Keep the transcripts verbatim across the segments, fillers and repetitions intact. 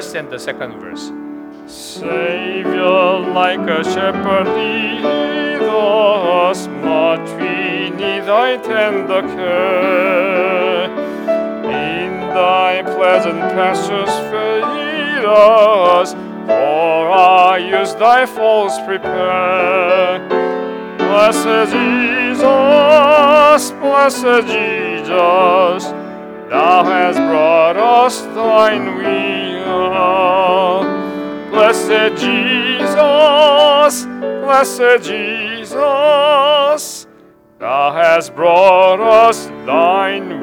first and the second verse. Savior, like a shepherd, lead us, much we need thy tender care. In thy pleasant pastures feed us, for our use thy folds prepare. Blessed Jesus, blessed Jesus, thou hast brought us thine will. Blessed Jesus, blessed Jesus, thou hast brought us thine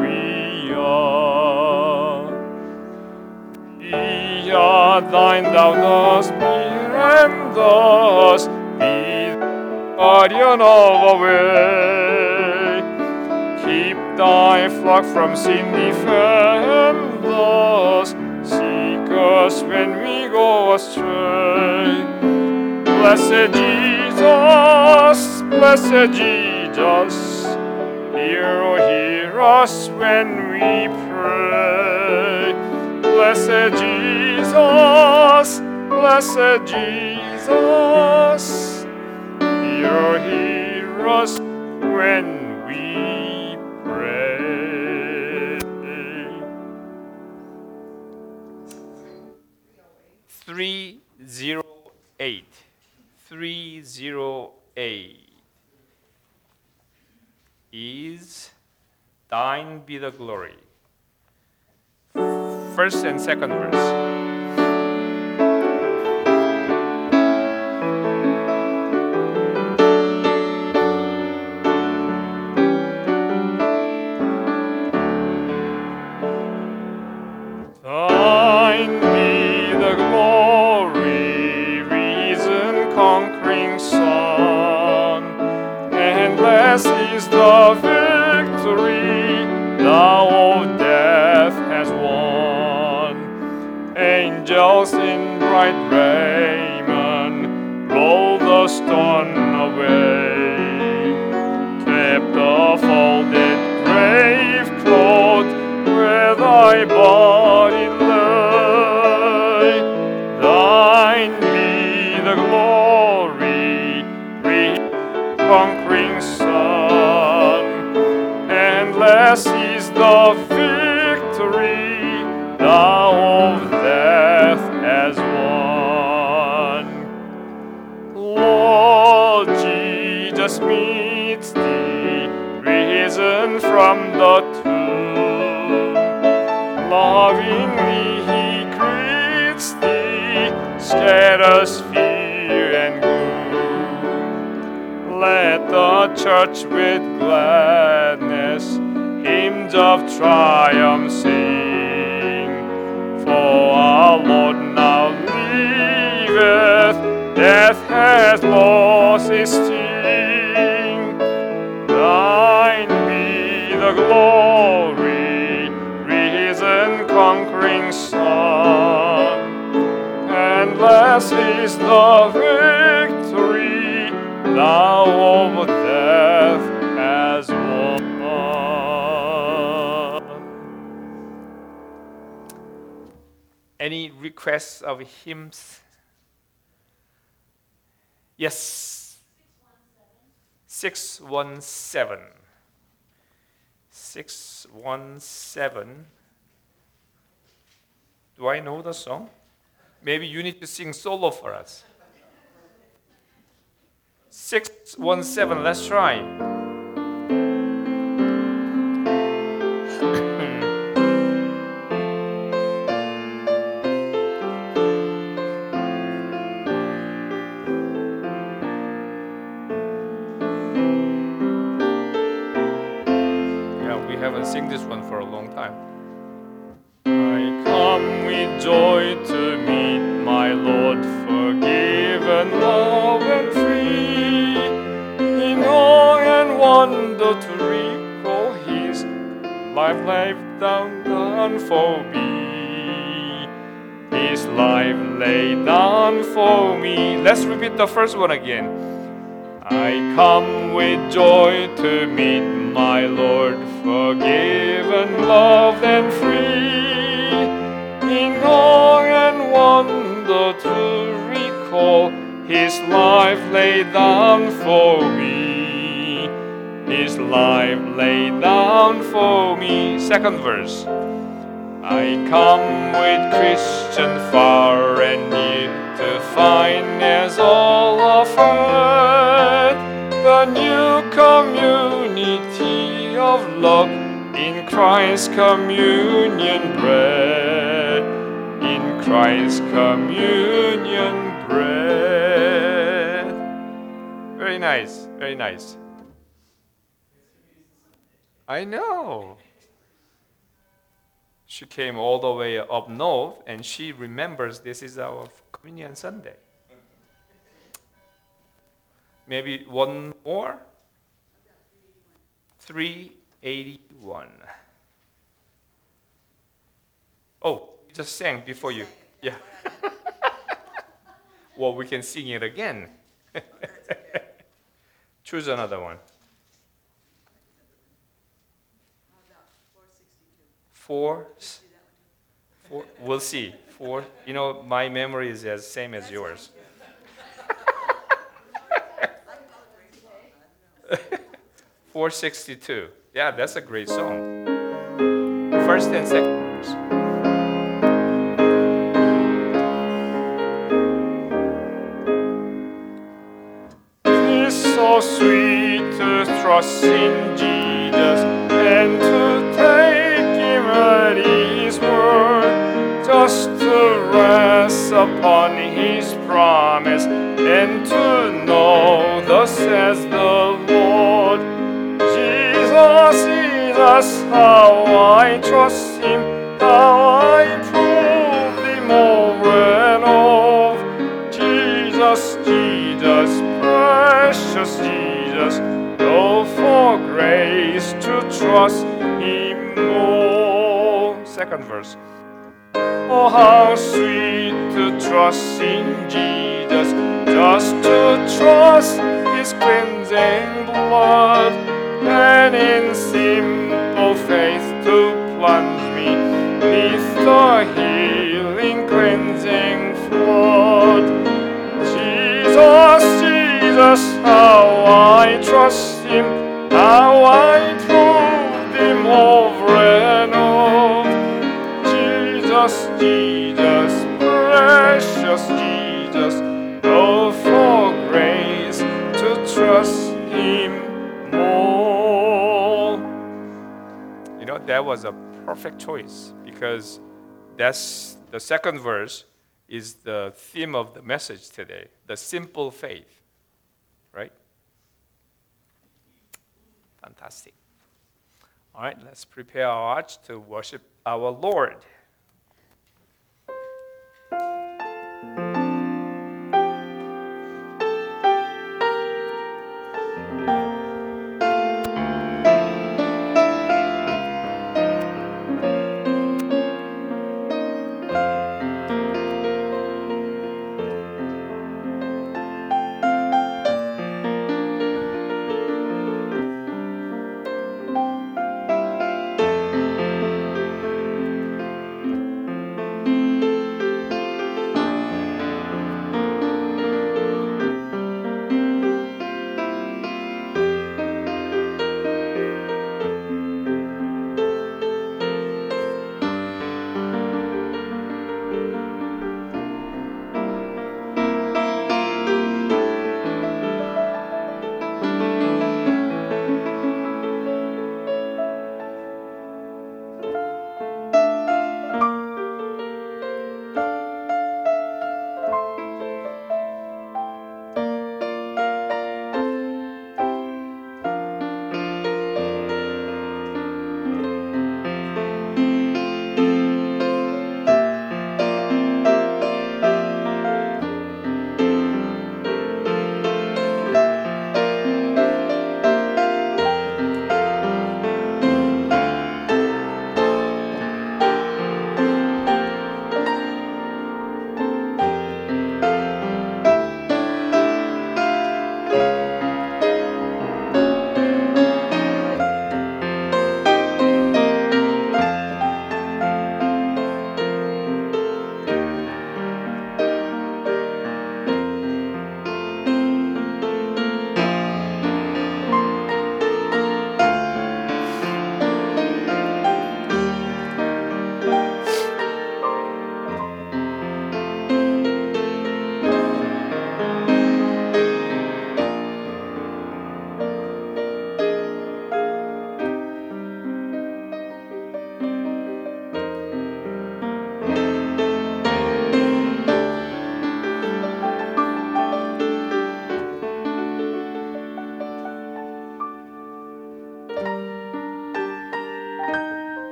will. We are thine, thou dost befriend us, be the guardian of our way. Keep thy flock from sin, defend us, seek us when we go astray. Blessed Jesus, blessed Jesus, hear, oh, hear us when we pray. Blessed Jesus, blessed Jesus, hear, oh, hear us when we pray. three oh eight. three oh eight is thine be the glory. First and second verse. Thine be the glory, reason conquering Son. Endless is the victory thou, O death, hast won. Angels in bright raiment roll the stone away, kept the folded grave clothed where thy body lay. Thine be the glory, conquering Son. Endless is the victory thou, O death, hast won. Lord Jesus meets thee, risen from the tomb. Lovingly he greets thee, scatters fear and gloom. Let the church with gladness hymns of triumph sing. For our Lord now liveth, death hath lost its sting. Thine be the glory, risen conquering Son. Endless is the victory thou over death hast won. Any requests of hymns? Yes. six one seven. six one seven. Do I know the song? Maybe you need to sing solo for us. six one seven, let's try. Yeah, we haven't sing this one for a long time. I come with joy to meet my Lord, forgiven, love and free. In awe and wonder to recall his life laid down, down for me. His life laid down for me. Let's repeat the first one again. I come with joy to meet my Lord, forgiven, loved and free. in awe and wonder to recall His life laid down for me. His life laid down for me. Second verse. I come with Christian far and near to find as all of earth the new community of love in Christ's communion bread, in Christ's communion bread. Very nice, very nice. I know. She came all the way up north, and she remembers this is our Communion Sunday. Maybe one more? three eighty-one. Oh, you just sang before you. Yeah. Well, we can sing it again. Choose another one. Four, four, we'll see. Four, you know, my memory is as same as yours. four sixty-two. Yeah, that's a great song. First and second verse. It's so sweet to trust in Jesus and to take Him at His word, just to rest upon His promise and to know thus says the Lord. Jesus, Jesus, how I trust Him, how I prove Him over and over. Jesus, Jesus, precious Jesus, oh, for grace to trust Him more. Second verse. Oh, how sweet to trust in Jesus, just to trust His cleansing blood, and in simple faith to plunge me neath the healing cleansing flood. Jesus, Jesus, how I trust Him, how I proved Him over and over. Jesus, Jesus, precious Jesus, oh, for grace to trust Him more. You know, that was a perfect choice because that's the second verse is the theme of the message today, the simple faith, right? Fantastic. All right, let's prepare our hearts to worship our Lord.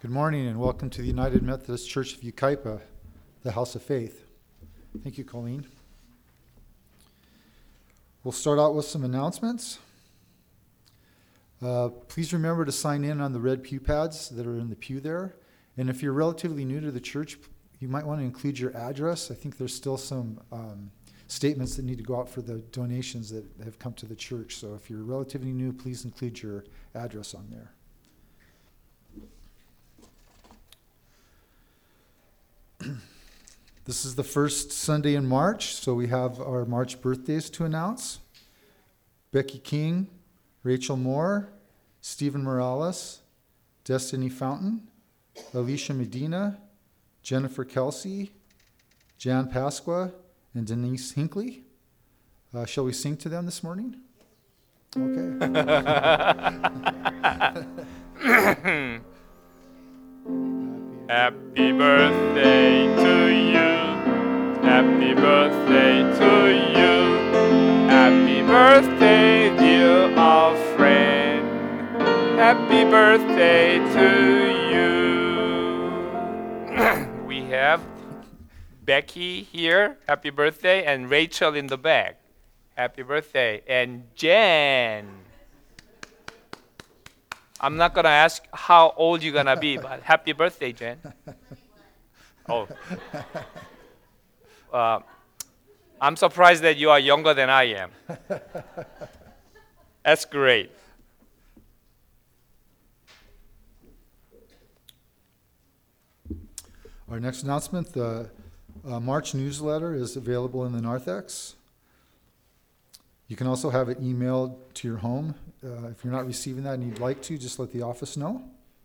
Good morning and welcome to the United Methodist Church of Yucaipa, the House of Faith. Thank you, Colleen. We'll start out with some announcements. Uh, please remember to sign in on the red pew pads that are in the pew there. And if you're relatively new to the church, you might want to include your address. I think there's still some um, statements that need to go out for the donations that have come to the church. So if you're relatively new, please include your address on there. This is the first Sunday in March, so we have our March birthdays to announce. Becky King, Rachel Moore, Stephen Morales, Destiny Fountain, Alicia Medina, Jennifer Kelsey, Jan Pasqua, and Denise Hinckley. Uh, shall we sing to them this morning? Okay. Happy birthday to you. Happy birthday to you. Happy birthday, dear our friend. Happy birthday to you. We have Becky here. Happy birthday. And Rachel in the back. Happy birthday. And Jen. I'm not going to ask how old you're going to be, but happy birthday, Jen. Oh. Uh, I'm surprised that you are younger than I am. That's great. Our next announcement, the uh, March newsletter is available in the narthex. You can also have it emailed to your home. Uh, if you're not receiving that and you'd like to, just let the office know.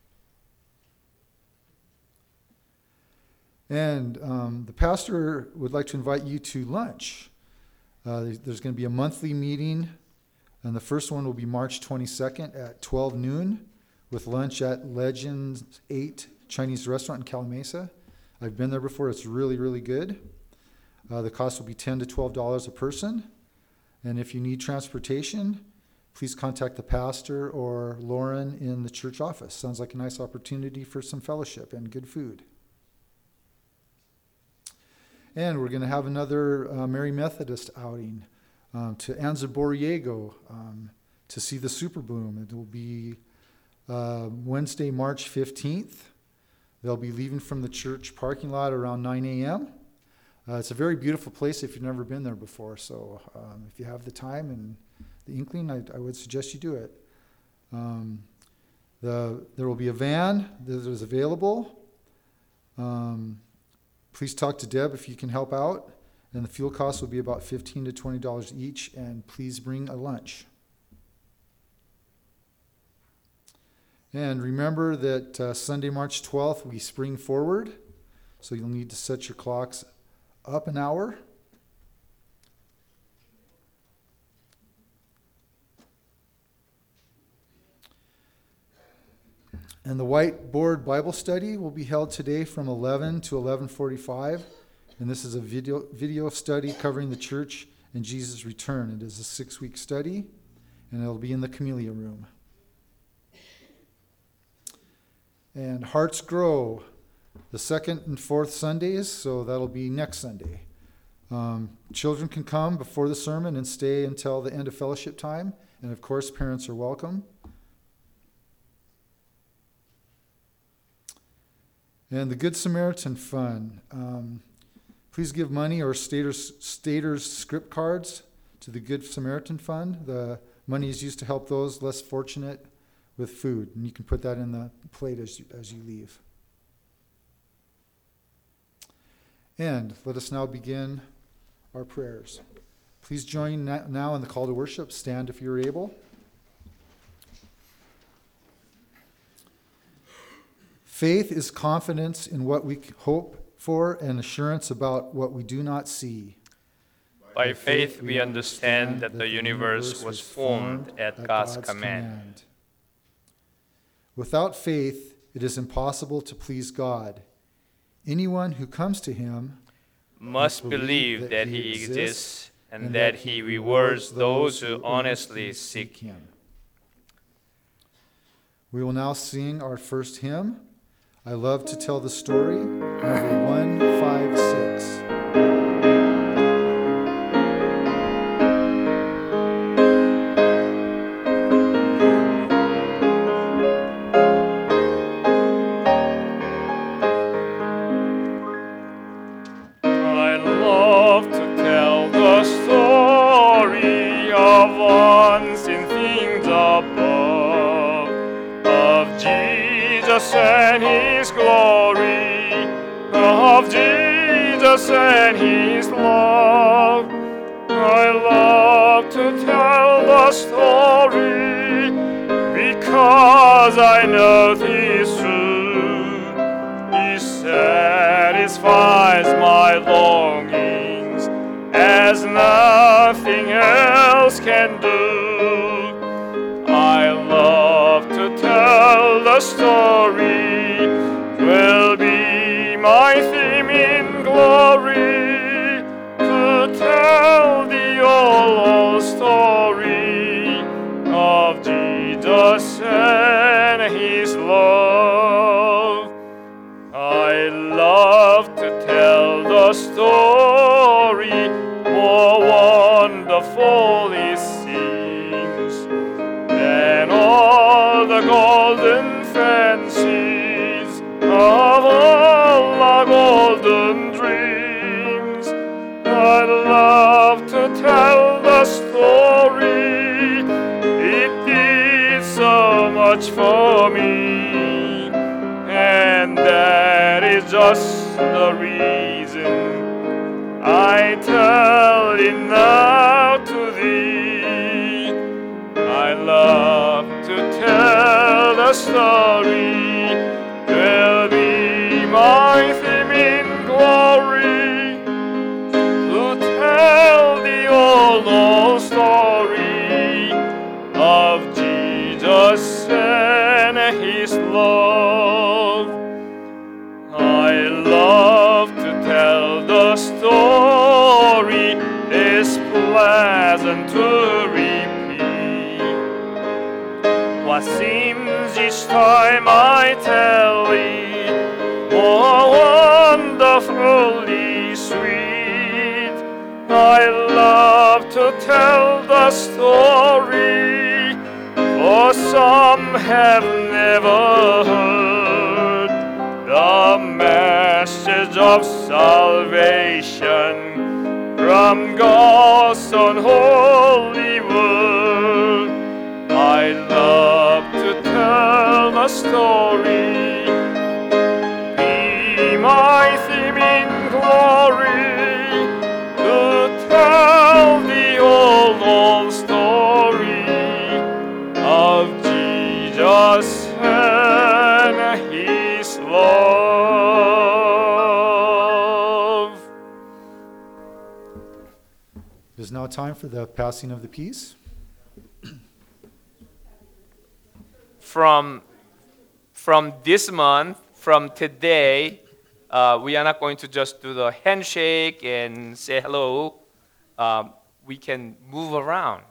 And um, the pastor would like to invite you to lunch. Uh, there's going to be a monthly meeting, and the first one will be March twenty-second at twelve noon with lunch at Legends eight Chinese Restaurant in Calimesa. I've been there before. It's really, really good. Uh, the cost will be ten to twelve dollars a person. And if you need transportation, please contact the pastor or Lauren in the church office. Sounds like a nice opportunity for some fellowship and good food. And we're going to have another uh, Mary Methodist outing um, to Anza Borrego um, to see the Super Bloom. It will be uh, Wednesday, March fifteenth. They'll be leaving from the church parking lot around nine a.m. Uh, it's a very beautiful place if you've never been there before. So um, if you have the time and the inkling, I, I would suggest you do it. Um, the, there will be a van that is available. Um, please talk to Deb if you can help out. And the fuel costs will be about fifteen to twenty dollars each. And please bring a lunch. And remember that uh, Sunday, March twelfth, we spring forward. So you'll need to set your clocks up an hour. And the whiteboard Bible study will be held today from eleven to eleven forty-five. And this is a video, video study covering the church and Jesus' return. It is a six-week study, and it'll be in the Camellia Room. And Hearts Grow, the second and fourth Sundays, so that'll be next Sunday. Um, children can come before the sermon and stay until the end of fellowship time. And of course, parents are welcome. And the Good Samaritan Fund. Um, please give money or Stater's, Stater's script cards to the Good Samaritan Fund. The money is used to help those less fortunate with food. And you can put that in the plate as you, as you leave. And let us now begin our prayers. Please join now in the call to worship. Stand if you're able. Faith is confidence in what we hope for and assurance about what we do not see. By faith we understand that the universe was formed at God's command. Without faith, it is impossible to please God. Anyone who comes to him must believe that he exists and that he rewards those who honestly seek him. We will now sing our first hymn, I love to tell the story, number one five six. I love to tell the story of unseen things above, of Jesus and His glory, of Jesus and His love. I love to tell the story because I know He's true. He satisfies my longings as nothing else can do. I love to tell the story, will be my theme in glory, to tell the old story of Jesus and His love. I love to tell the story, more wonderful it seems than all the golden fancies of all our golden dreams. I love to tell the story, it did so much for me, and that is just the reason I tell it now to thee. I love to tell the story, will be my theme in glory, to tell the old, old story of Jesus and His love. I love to tell the story, it's pleasant to repeat what seems each time I tell it more wonderfully sweet. I love to tell the story, for some have never heard the message of salvation from God's unholy word. I love to tell the story, be my theme in glory, to tell the old, old story of Jesus and His love. It is now time for the passing of the peace. From, from this month, from today, uh, we are not going to just do the handshake and say hello. Um, we can move around.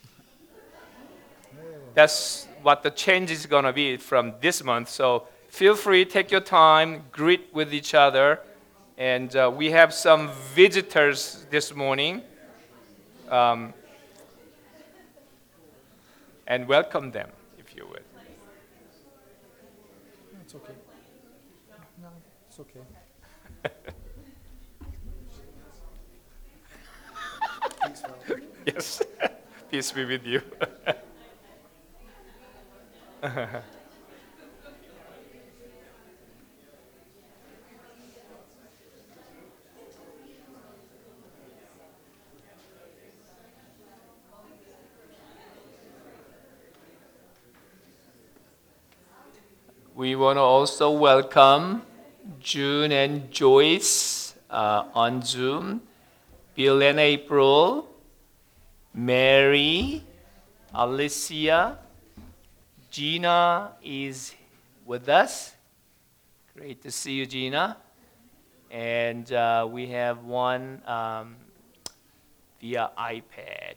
That's what the change is going to be from this month. So feel free, take your time, greet with each other. And uh, we have some visitors this morning. Um, and welcome them, if you would. It's okay. No, it's okay. Yes, peace be with you. We want to also welcome June and Joyce uh, on Zoom, Bill and April, Mary, Alicia, Gina is with us. Great to see you, Gina. And uh, we have one um, via iPad.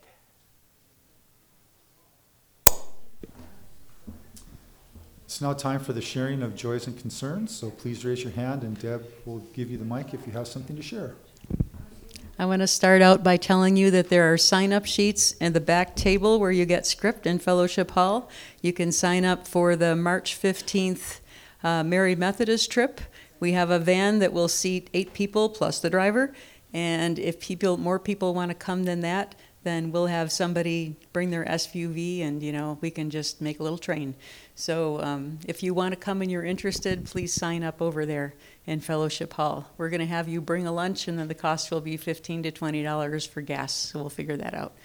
It's now time for the sharing of joys and concerns, so please raise your hand and Deb will give you the mic if you have something to share. I want to start out by telling you that there are sign-up sheets in the back table where you get script in Fellowship Hall. You can sign up for the March fifteenth uh, Mary Methodist trip. We have a van that will seat eight people plus the driver, and if people, more people want to come than that, then we'll have somebody bring their S U V and, you know, we can just make a little train. So um, if you want to come and you're interested, please sign up over there in Fellowship Hall. We're going to have you bring a lunch, and then the cost will be fifteen to twenty dollars for gas, so we'll figure that out.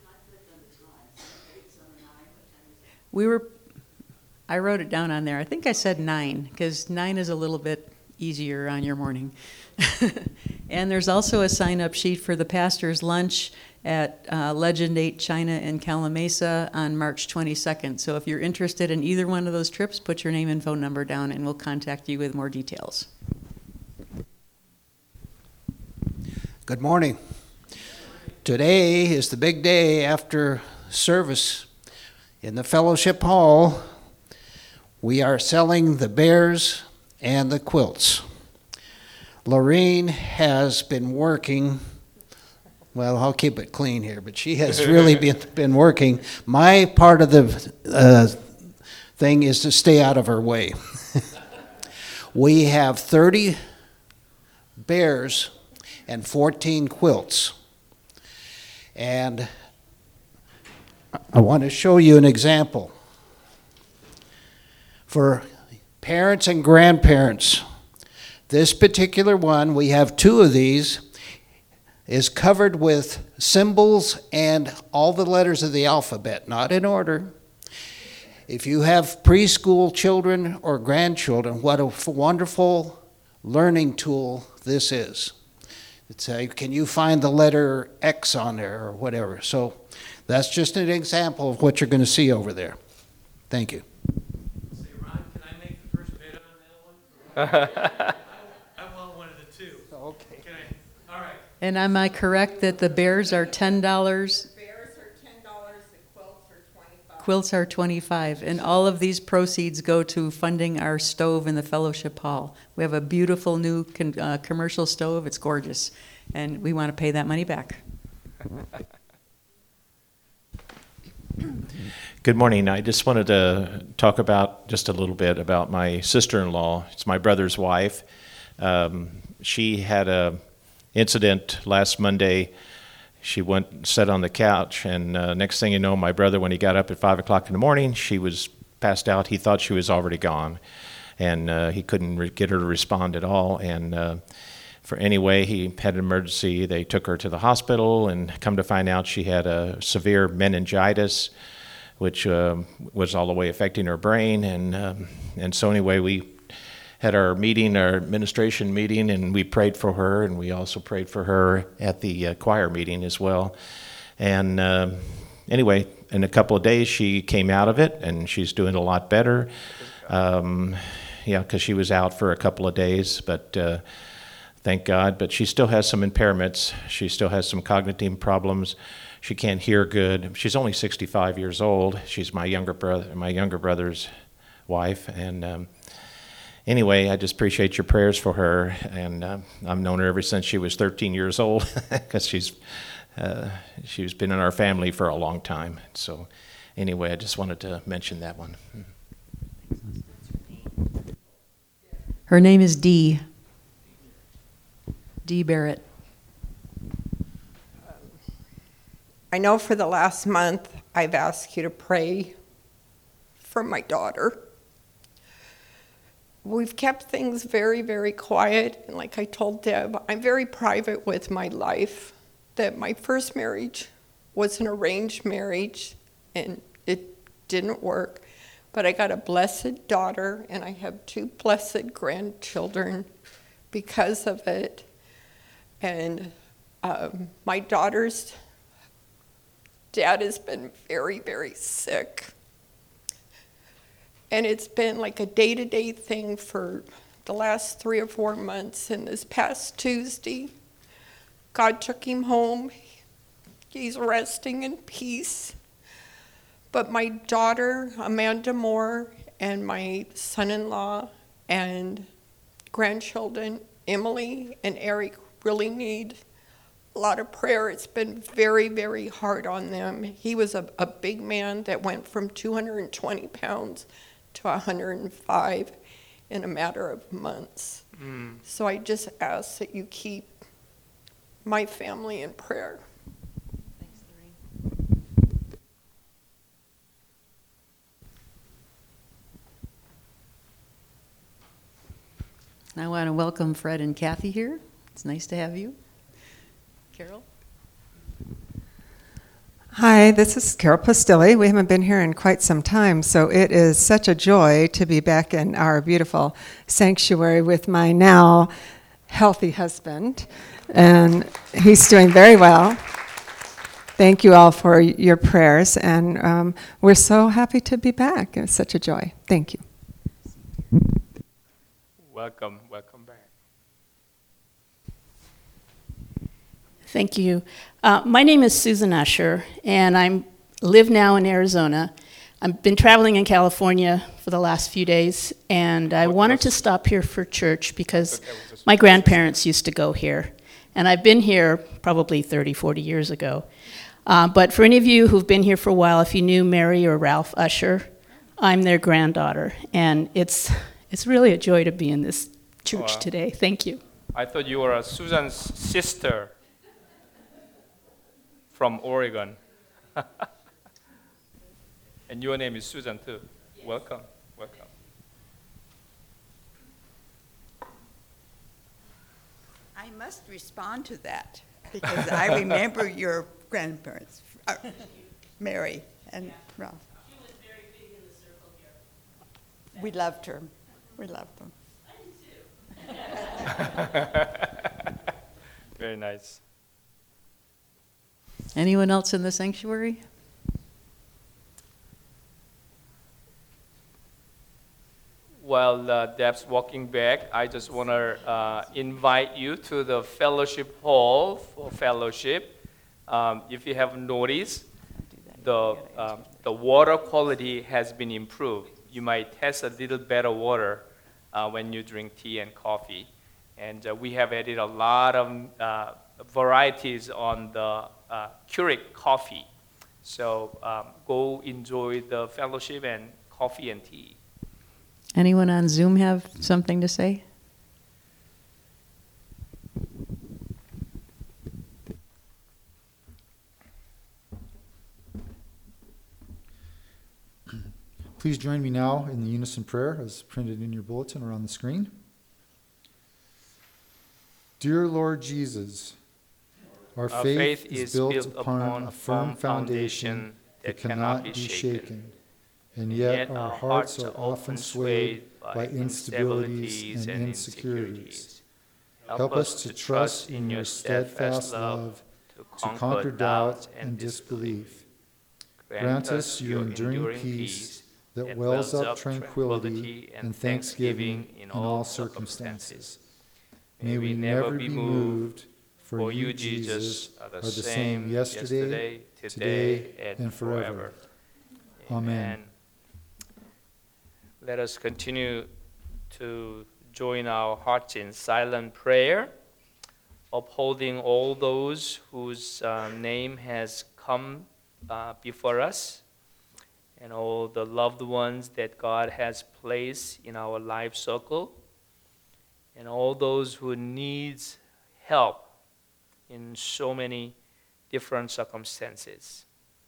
We were, I wrote it down on there. I think I said nine, because nine is a little bit easier on your morning. And there's also a sign-up sheet for the pastor's lunch at uh, Legend eight China in Calamasa on March twenty-second. So if you're interested in either one of those trips, put your name and phone number down, and we'll contact you with more details. Good morning. Today is the big day after service in the Fellowship Hall. We are selling the bears and the quilts. Lorene has been working, well, I'll keep it clean here, but she has really been, been working. My part of the uh, thing is to stay out of her way. We have thirty bears and fourteen quilts. And I want to show you an example. For parents and grandparents, this particular one, we have two of these, is covered with symbols and all the letters of the alphabet, not in order. If you have preschool children or grandchildren, what a wonderful learning tool this is. It's a, can you find the letter X on there or whatever? So that's just an example of what you're going to see over there. Thank you. Say, Ron, can I make the first bid on that one? I want one of the two. Okay. Can I? All right. And am I correct that the bears are ten dollars? The bears are ten dollars, the quilts are twenty-five. Quilts are twenty-five, and all of these proceeds go to funding our stove in the Fellowship Hall. We have a beautiful new con- uh, commercial stove. It's gorgeous, and we want to pay that money back. Good morning. I just wanted to talk about just a little bit about my sister-in-law. It's my brother's wife. Um, she had a incident last Monday. She went and sat on the couch, and uh, next thing you know, my brother, when he got up at five o'clock in the morning, she was passed out. He thought she was already gone, and uh, he couldn't re- get her to respond at all. And uh, for anyway, he had an emergency. They took her to the hospital, and come to find out she had a severe meningitis, which uh, was all the way affecting her brain. And um, and so anyway, we had our meeting, our administration meeting, and we prayed for her, and we also prayed for her at the uh, choir meeting as well. And uh, anyway, in a couple of days, she came out of it, and she's doing a lot better. Um, yeah, because she was out for a couple of days, but uh, thank God. But she still has some impairments. She still has some cognitive problems. She can't hear good. She's only sixty-five years old. She's my younger brother, my younger brother's wife, and um, anyway, I just appreciate your prayers for her, and uh, I've known her ever since she was thirteen years old, because she's uh, she's been in our family for a long time. So, anyway, I just wanted to mention that one. Her name is Dee. Dee Barrett. I know for the last month I've asked you to pray for my daughter. We've kept things very, very quiet, and like I told Deb, I'm very private with my life, that my first marriage was an arranged marriage, and it didn't work, but I got a blessed daughter, and I have two blessed grandchildren because of it, and um, my daughter's dad has been very, very sick. And it's been like a day-to-day thing for the last three or four months. And this past Tuesday, God took him home. He's resting in peace. But my daughter, Amanda Moore, and my son-in-law and grandchildren, Emily and Eric, really need a lot of prayer. It's been very, very hard on them. He was a, a big man that went from two hundred twenty pounds to one hundred five in a matter of months. Mm. So I just ask that you keep my family in prayer. I want to welcome Fred and Kathy here. It's nice to have you. Carol? Hi, this is Carol Postilli. We haven't been here in quite some time, so it is such a joy to be back in our beautiful sanctuary with my now healthy husband, and he's doing very well. Thank you all for your prayers, and um, we're so happy to be back. It's such a joy. Thank you. Welcome, welcome back. Thank you. Uh, my name is Susan Usher, and I live now in Arizona. I've been traveling in California for the last few days, and I wanted to stop here for church because my grandparents used to go here. And I've been here probably thirty, forty years ago. Uh, but for any of you who've been here for a while, if you knew Mary or Ralph Usher, I'm their granddaughter. And it's it's really a joy to be in this church Wow. today. Thank you. I thought you were Susan's sister from Oregon. And your name is Susan too. Welcome, welcome. I must respond to that because I remember your grandparents, uh, Mary and Ralph. She was very big in the circle here. We loved her. We loved them. Very nice. Anyone else in the sanctuary? While uh, Deb's walking back, I just want to uh, invite you to the fellowship hall for fellowship. Um, if you have noticed, the, um, the water quality has been improved. You might taste a little better water uh, when you drink tea and coffee. And uh, we have added a lot of uh, varieties on the uh, Keurig coffee. So um, go enjoy the fellowship and coffee and tea. Anyone on Zoom have something to say? Please join me now in the unison prayer as printed in your bulletin or on the screen. Dear Lord Jesus, our, Our faith, is built upon a firm foundation that cannot be shaken, and yet our hearts are often swayed by instabilities and insecurities. Help us to trust in your steadfast love to conquer doubt and disbelief. Grant us your enduring peace that wells up tranquility and thanksgiving in all circumstances. May we never be moved, for you, Jesus, are the same yesterday, today, and forever. Amen. Let us continue to join our hearts in silent prayer, upholding all those whose uh, name has come uh, before us, and all the loved ones that God has placed in our life circle, and all those who needs help in so many different circumstances.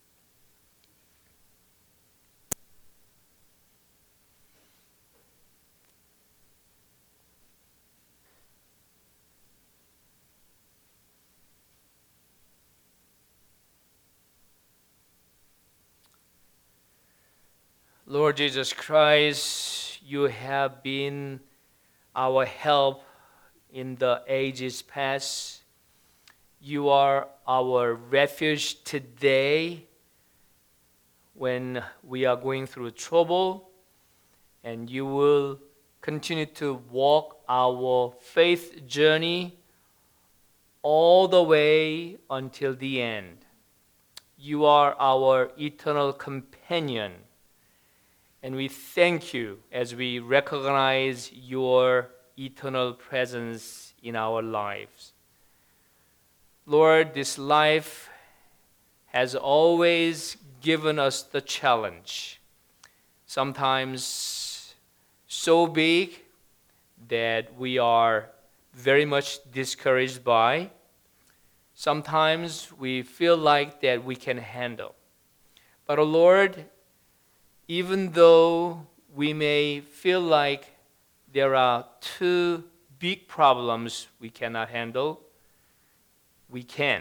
Lord Jesus Christ, you have been our help in the ages past. You are our refuge today when we are going through trouble, and you will continue to walk our faith journey all the way until the end. You are our eternal companion. And we thank you as we recognize your eternal presence in our lives. Lord, this life has always given us the challenge, sometimes so big that we are very much discouraged by. Sometimes we feel like that we can handle. But, oh Lord, even though we may feel like there are two big problems we cannot handle, we can.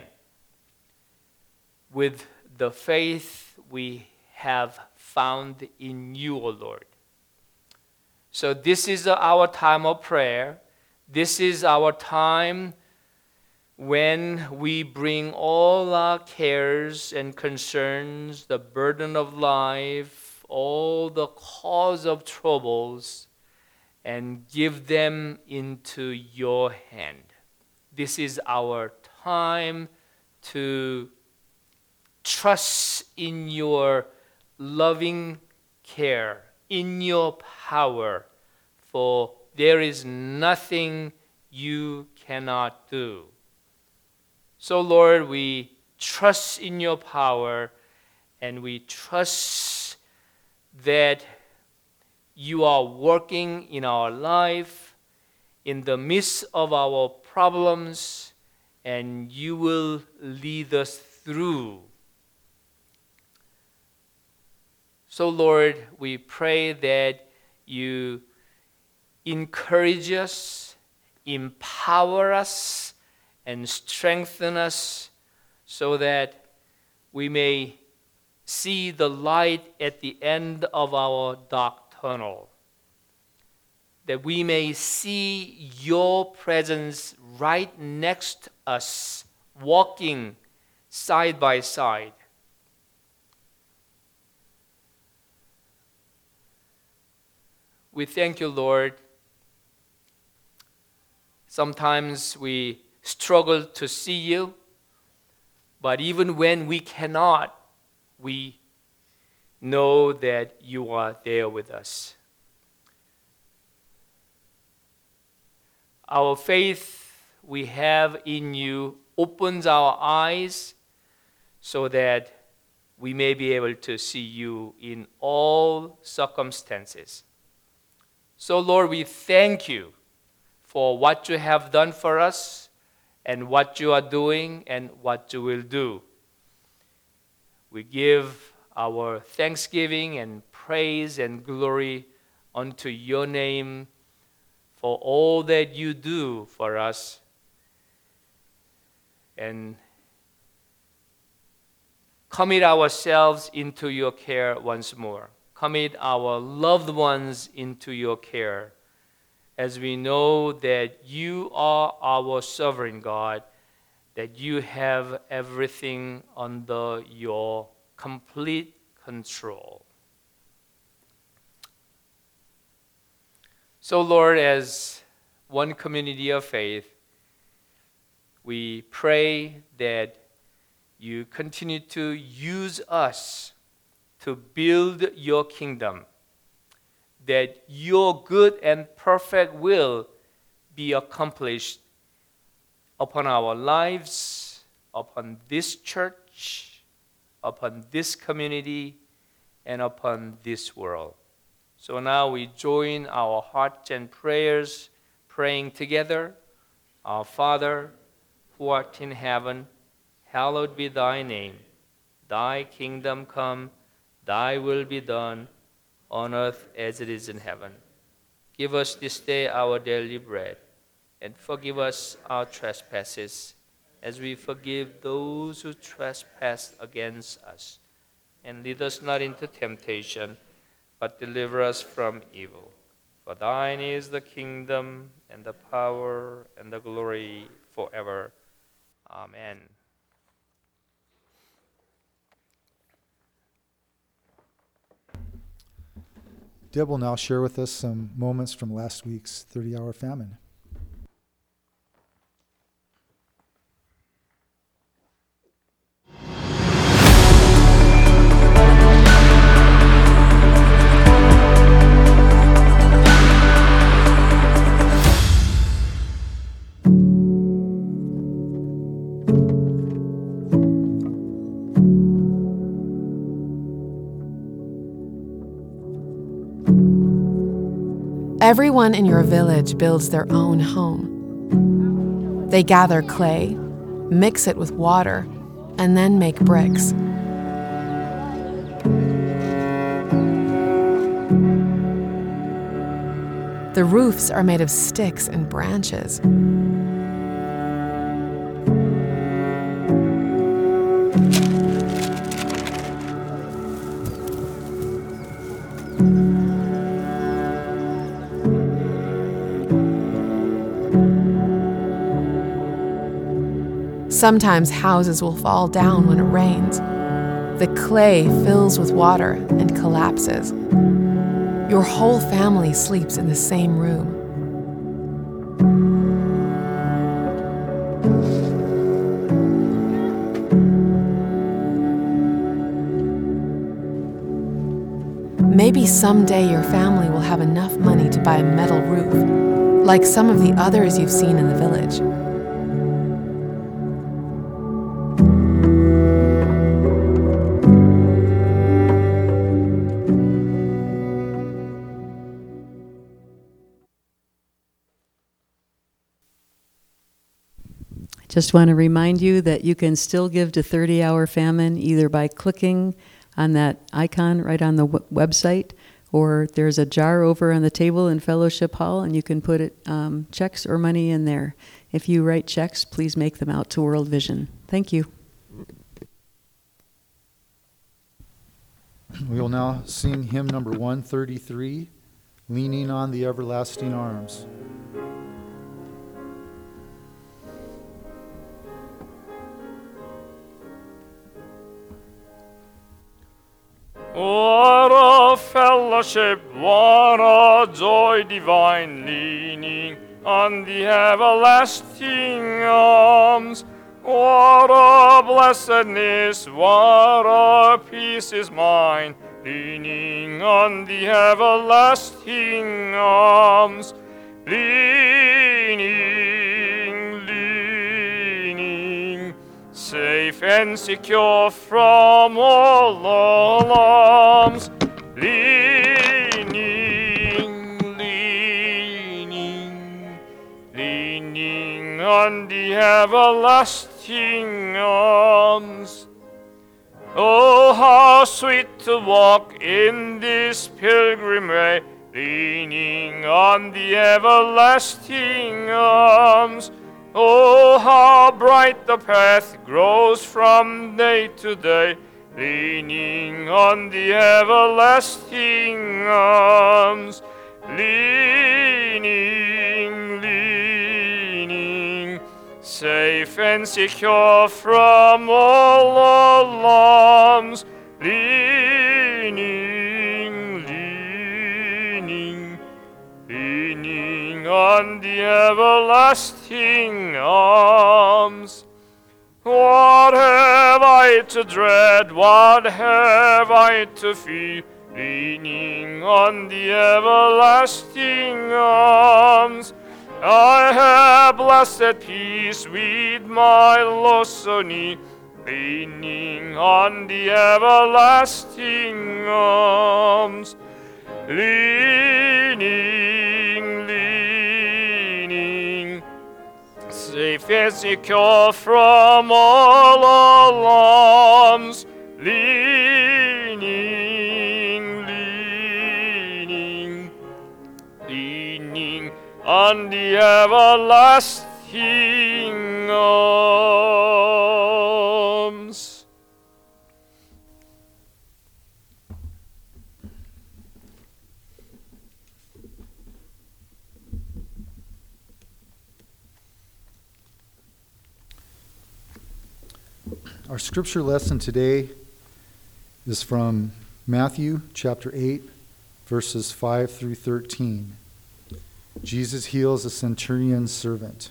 With the faith we have found in you, O Lord. So this is our time of prayer. This is our time when we bring all our cares and concerns, the burden of life, all the cause of troubles, and give them into your hand. This is our time to trust in your loving care, in your power, for there is nothing you cannot do. So, Lord, we trust in your power, and we trust that you are working in our life, in the midst of our problems, and you will lead us through. So, Lord, we pray that you encourage us, empower us, and strengthen us so that we may see the light at the end of our dark tunnel, that we may see your presence right next to us, walking side by side. We thank you, Lord. Sometimes we struggle to see you, but even when we cannot, we know that you are there with us. Our faith we have in you opens our eyes so that we may be able to see you in all circumstances. So, Lord, we thank you for what you have done for us and what you are doing and what you will do. We give our thanksgiving and praise and glory unto your name for all that you do for us, and commit ourselves into your care once more. Commit our loved ones into your care, as we know that you are our sovereign God, that you have everything under your complete control. So, Lord, as one community of faith, we pray that you continue to use us to build your kingdom, that your good and perfect will be accomplished upon our lives, upon this church, upon this community, and upon this world. So now we join our hearts and prayers, praying together. Our Father, who art in heaven, hallowed be thy name. Thy kingdom come, thy will be done, on earth as it is in heaven. Give us this day our daily bread, and forgive us our trespasses, as we forgive those who trespass against us. And lead us not into temptation, but deliver us from evil. For thine is the kingdom, and the power, and the glory forever. Amen. Deb will now share with us some moments from last week's thirty-hour famine. Everyone in your village builds their own home. They gather clay, mix it with water, and then make bricks. The roofs are made of sticks and branches. Sometimes houses will fall down when it rains. The clay fills with water and collapses. Your whole family sleeps in the same room. Maybe someday your family will have enough money to buy a metal roof, like some of the others you've seen in the village. Just want to remind you that you can still give to thirty hour Famine either by clicking on that icon right on the w- website, or there's a jar over on the table in Fellowship Hall, and you can put it, um, checks or money in there. If you write checks, please make them out to World Vision. Thank you. We will now sing hymn number one thirty-three, Leaning on the Everlasting Arms. What a fellowship, what a joy divine, leaning on the everlasting arms. What a blessedness, what a peace is mine, leaning on the everlasting arms. Leaning, leaning, safe and secure from all alarms. Leaning, leaning, leaning on the everlasting arms. Oh, how sweet to walk in this pilgrim way, leaning on the everlasting arms. Oh, how bright the path grows from day to day, leaning on the everlasting arms. Leaning, leaning, safe and secure from all alarms. Leaning, leaning, leaning on the everlasting arms. What have I to dread? What have I to fear? Leaning on the everlasting arms. I have blessed peace with my Lord so near, leaning on the everlasting arms. Leaning, leaning, safe and secure from all alarms. Leaning, leaning, leaning on the everlasting arms. Our scripture lesson today is from Matthew chapter eight, verses five through thirteen. Jesus heals a centurion's servant.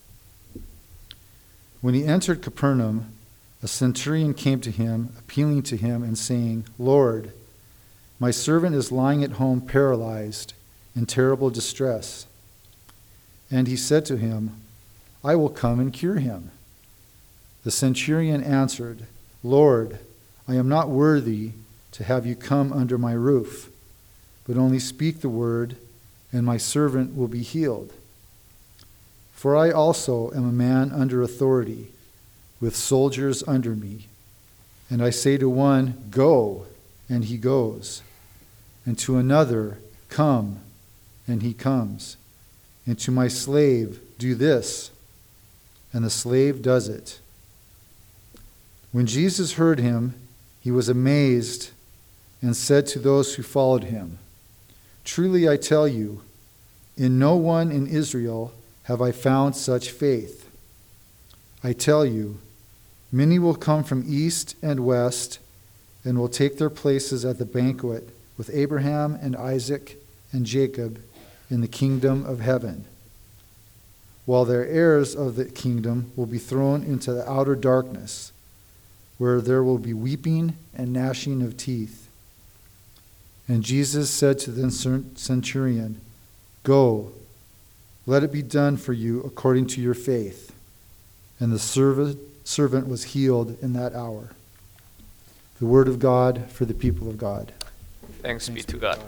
When he entered Capernaum, a centurion came to him, appealing to him and saying, "Lord, my servant is lying at home paralyzed, in terrible distress." And he said to him, "I will come and cure him." The centurion answered, "Lord, I am not worthy to have you come under my roof, but only speak the word, and my servant will be healed. For I also am a man under authority, with soldiers under me. And I say to one, Go, and he goes. And to another, Come, and he comes. And to my slave, Do this. And the slave does it. When Jesus heard him, he was amazed and said to those who followed him, Truly I tell you, in no one in Israel have I found such faith. I tell you, many will come from east and west and will take their places at the banquet with Abraham and Isaac and Jacob in the kingdom of heaven, while their heirs of the kingdom will be thrown into the outer darkness, where there will be weeping and gnashing of teeth. And Jesus said to the centurion, Go, let it be done for you according to your faith. And the servant, servant was healed in that hour. The word of God for the people of God. Thanks, Thanks be to God. God.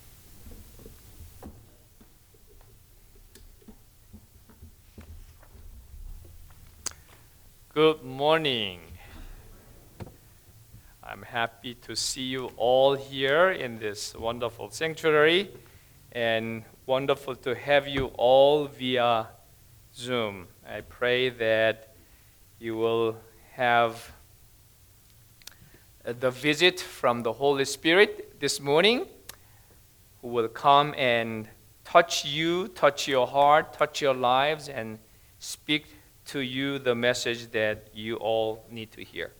Good morning. I'm happy to see you all here in this wonderful sanctuary, and wonderful to have you all via Zoom. I pray that you will have the visit from the Holy Spirit this morning, who will come and touch you, touch your heart, touch your lives, and speak to you the message that you all need to hear.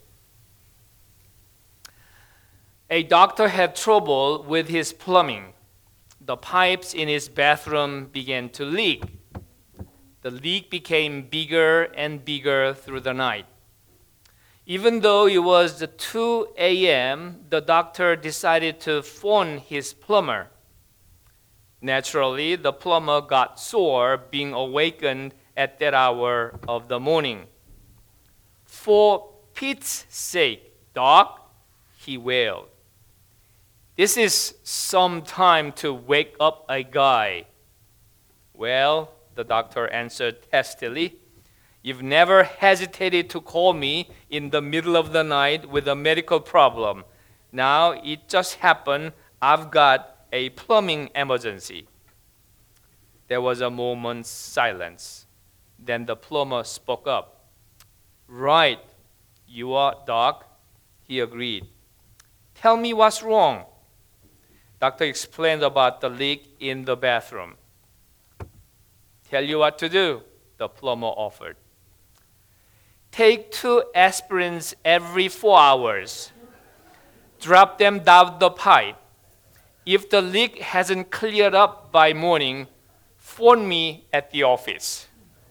A doctor had trouble with his plumbing. The pipes in his bathroom began to leak. The leak became bigger and bigger through the night. Even though it was two a.m., the doctor decided to phone his plumber. Naturally, the plumber got sore being awakened at that hour of the morning. For Pete's sake, Doc, he wailed. This is some time to wake up a guy. Well, the doctor answered testily, you've never hesitated to call me in the middle of the night with a medical problem. Now it just happened I've got a plumbing emergency. There was a moment's silence. Then the plumber spoke up. Right, you are, Doc, he agreed. Tell me what's wrong. Doctor explained about the leak in the bathroom. Tell you what to do, the plumber offered. Take two aspirins every four hours. Drop them down the pipe. If the leak hasn't cleared up by morning, phone me at the office.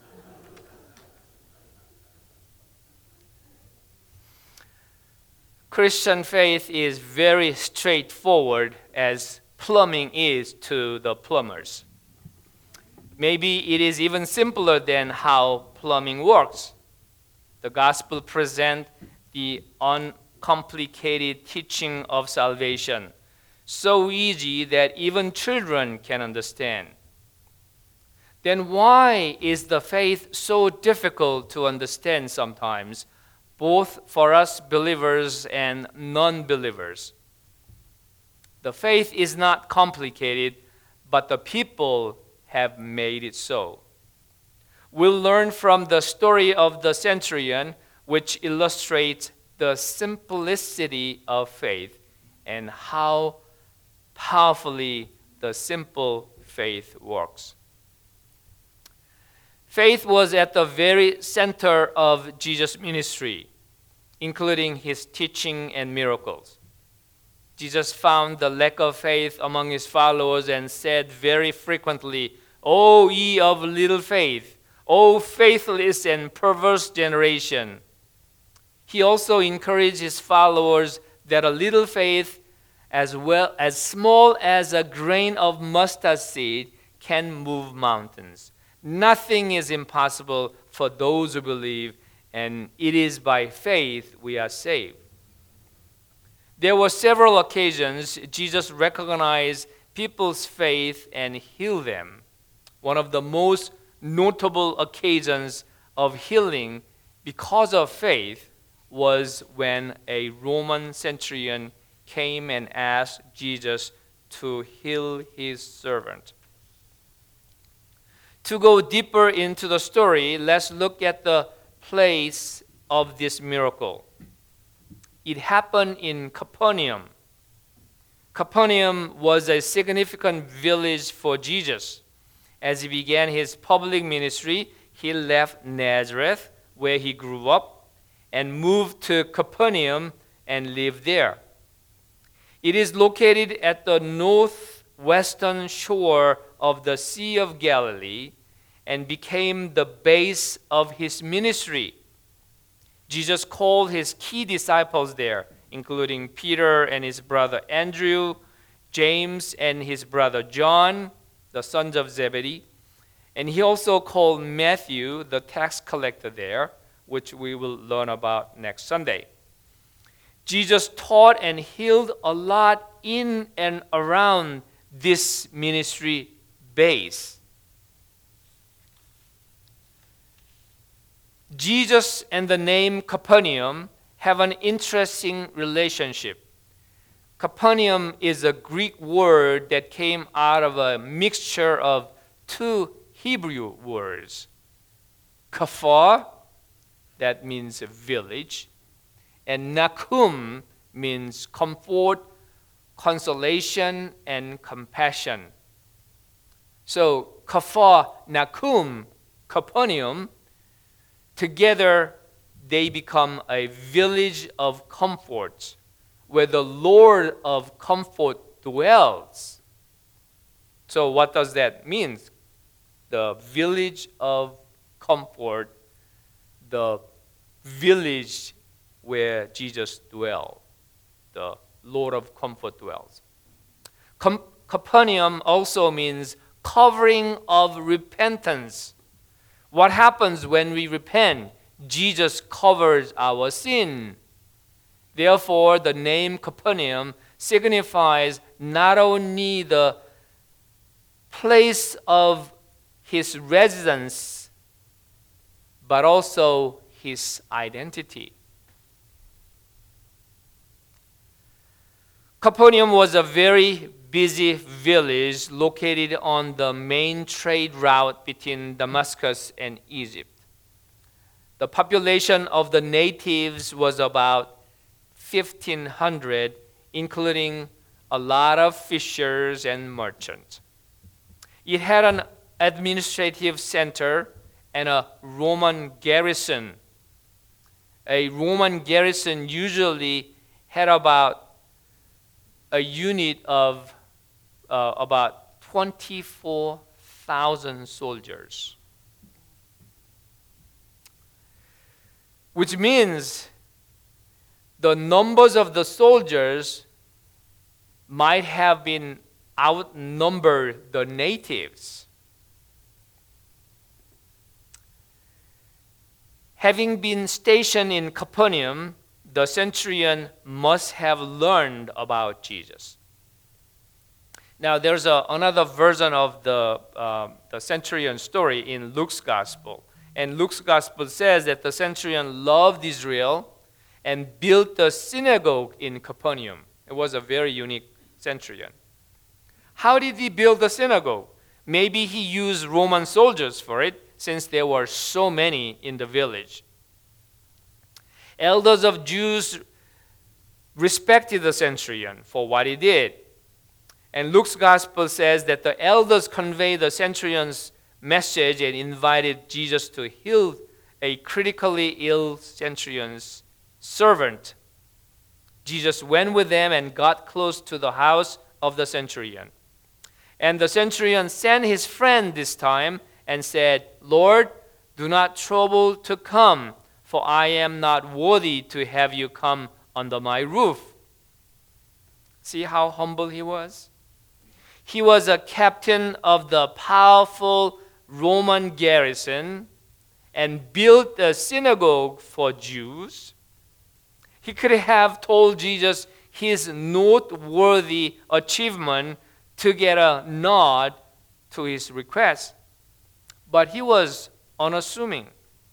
Christian faith is very straightforward, as plumbing is to the plumbers. Maybe it is even simpler than how plumbing works. The gospel presents the uncomplicated teaching of salvation, so easy that even children can understand. Then why is the faith so difficult to understand sometimes, both for us believers and non-believers? The faith is not complicated, but the people have made it so. We'll learn from the story of the centurion, which illustrates the simplicity of faith and how powerfully the simple faith works. Faith was at the very center of Jesus' ministry, including his teaching and miracles. Jesus found the lack of faith among his followers and said very frequently, O ye of little faith, O faithless and perverse generation. He also encouraged his followers that a little faith, as well as small as a grain of mustard seed, can move mountains. Nothing is impossible for those who believe, and it is by faith we are saved. There were several occasions Jesus recognized people's faith and heal them. One of the most notable occasions of healing because of faith was when a Roman centurion came and asked Jesus to heal his servant. To go deeper into the story, let's look at the place of this miracle. It happened in Capernaum. Capernaum was a significant village for Jesus. As he began his public ministry, he left Nazareth, where he grew up, and moved to Capernaum and lived there. It is located at the northwestern shore of the Sea of Galilee and became the base of his ministry. Jesus called his key disciples there, including Peter and his brother Andrew, James and his brother John, the sons of Zebedee. And he also called Matthew, the tax collector, there, which we will learn about next Sunday. Jesus taught and healed a lot in and around this ministry base. Jesus and the name Capernaum have an interesting relationship. Capernaum is a Greek word that came out of a mixture of two Hebrew words. Kafar, that means a village, and Nakum means comfort, consolation, and compassion. So Kafar, Nakum, Capernaum, together they become a village of comfort, where the Lord of comfort dwells. So what does that mean? The village of comfort, the village where Jesus dwells, the Lord of comfort dwells. Com- Capernaum also means covering of repentance. What happens when we repent? Jesus covers our sin. Therefore, the name Capernaum signifies not only the place of his residence, but also his identity. Capernaum was a very busy village located on the main trade route between Damascus and Egypt. The population of the natives was about fifteen hundred, including a lot of fishers and merchants. It had an administrative center and a Roman garrison. A Roman garrison usually had about a unit of uh, about twenty-four thousand soldiers, which means the numbers of the soldiers might have been outnumbered the natives. Having been stationed in Capernaum, the centurion must have learned about Jesus. Now, there's a, another version of the, uh, the centurion story in Luke's gospel. And Luke's gospel says that the centurion loved Israel and built a synagogue in Capernaum. It was a very unique centurion. How did he build the synagogue? Maybe he used Roman soldiers for it, since there were so many in the village. Elders of Jews respected the centurion for what he did. And Luke's gospel says that the elders conveyed the centurion's message and invited Jesus to heal a critically ill centurion's servant. Jesus went with them and got close to the house of the centurion. And the centurion sent his friend this time and said, "Lord, do not trouble to come, for I am not worthy to have you come under my roof." See how humble he was? He was a captain of the powerful Roman garrison and built a synagogue for Jews. He could have told Jesus his noteworthy achievement to get a nod to his request. But he was unassuming.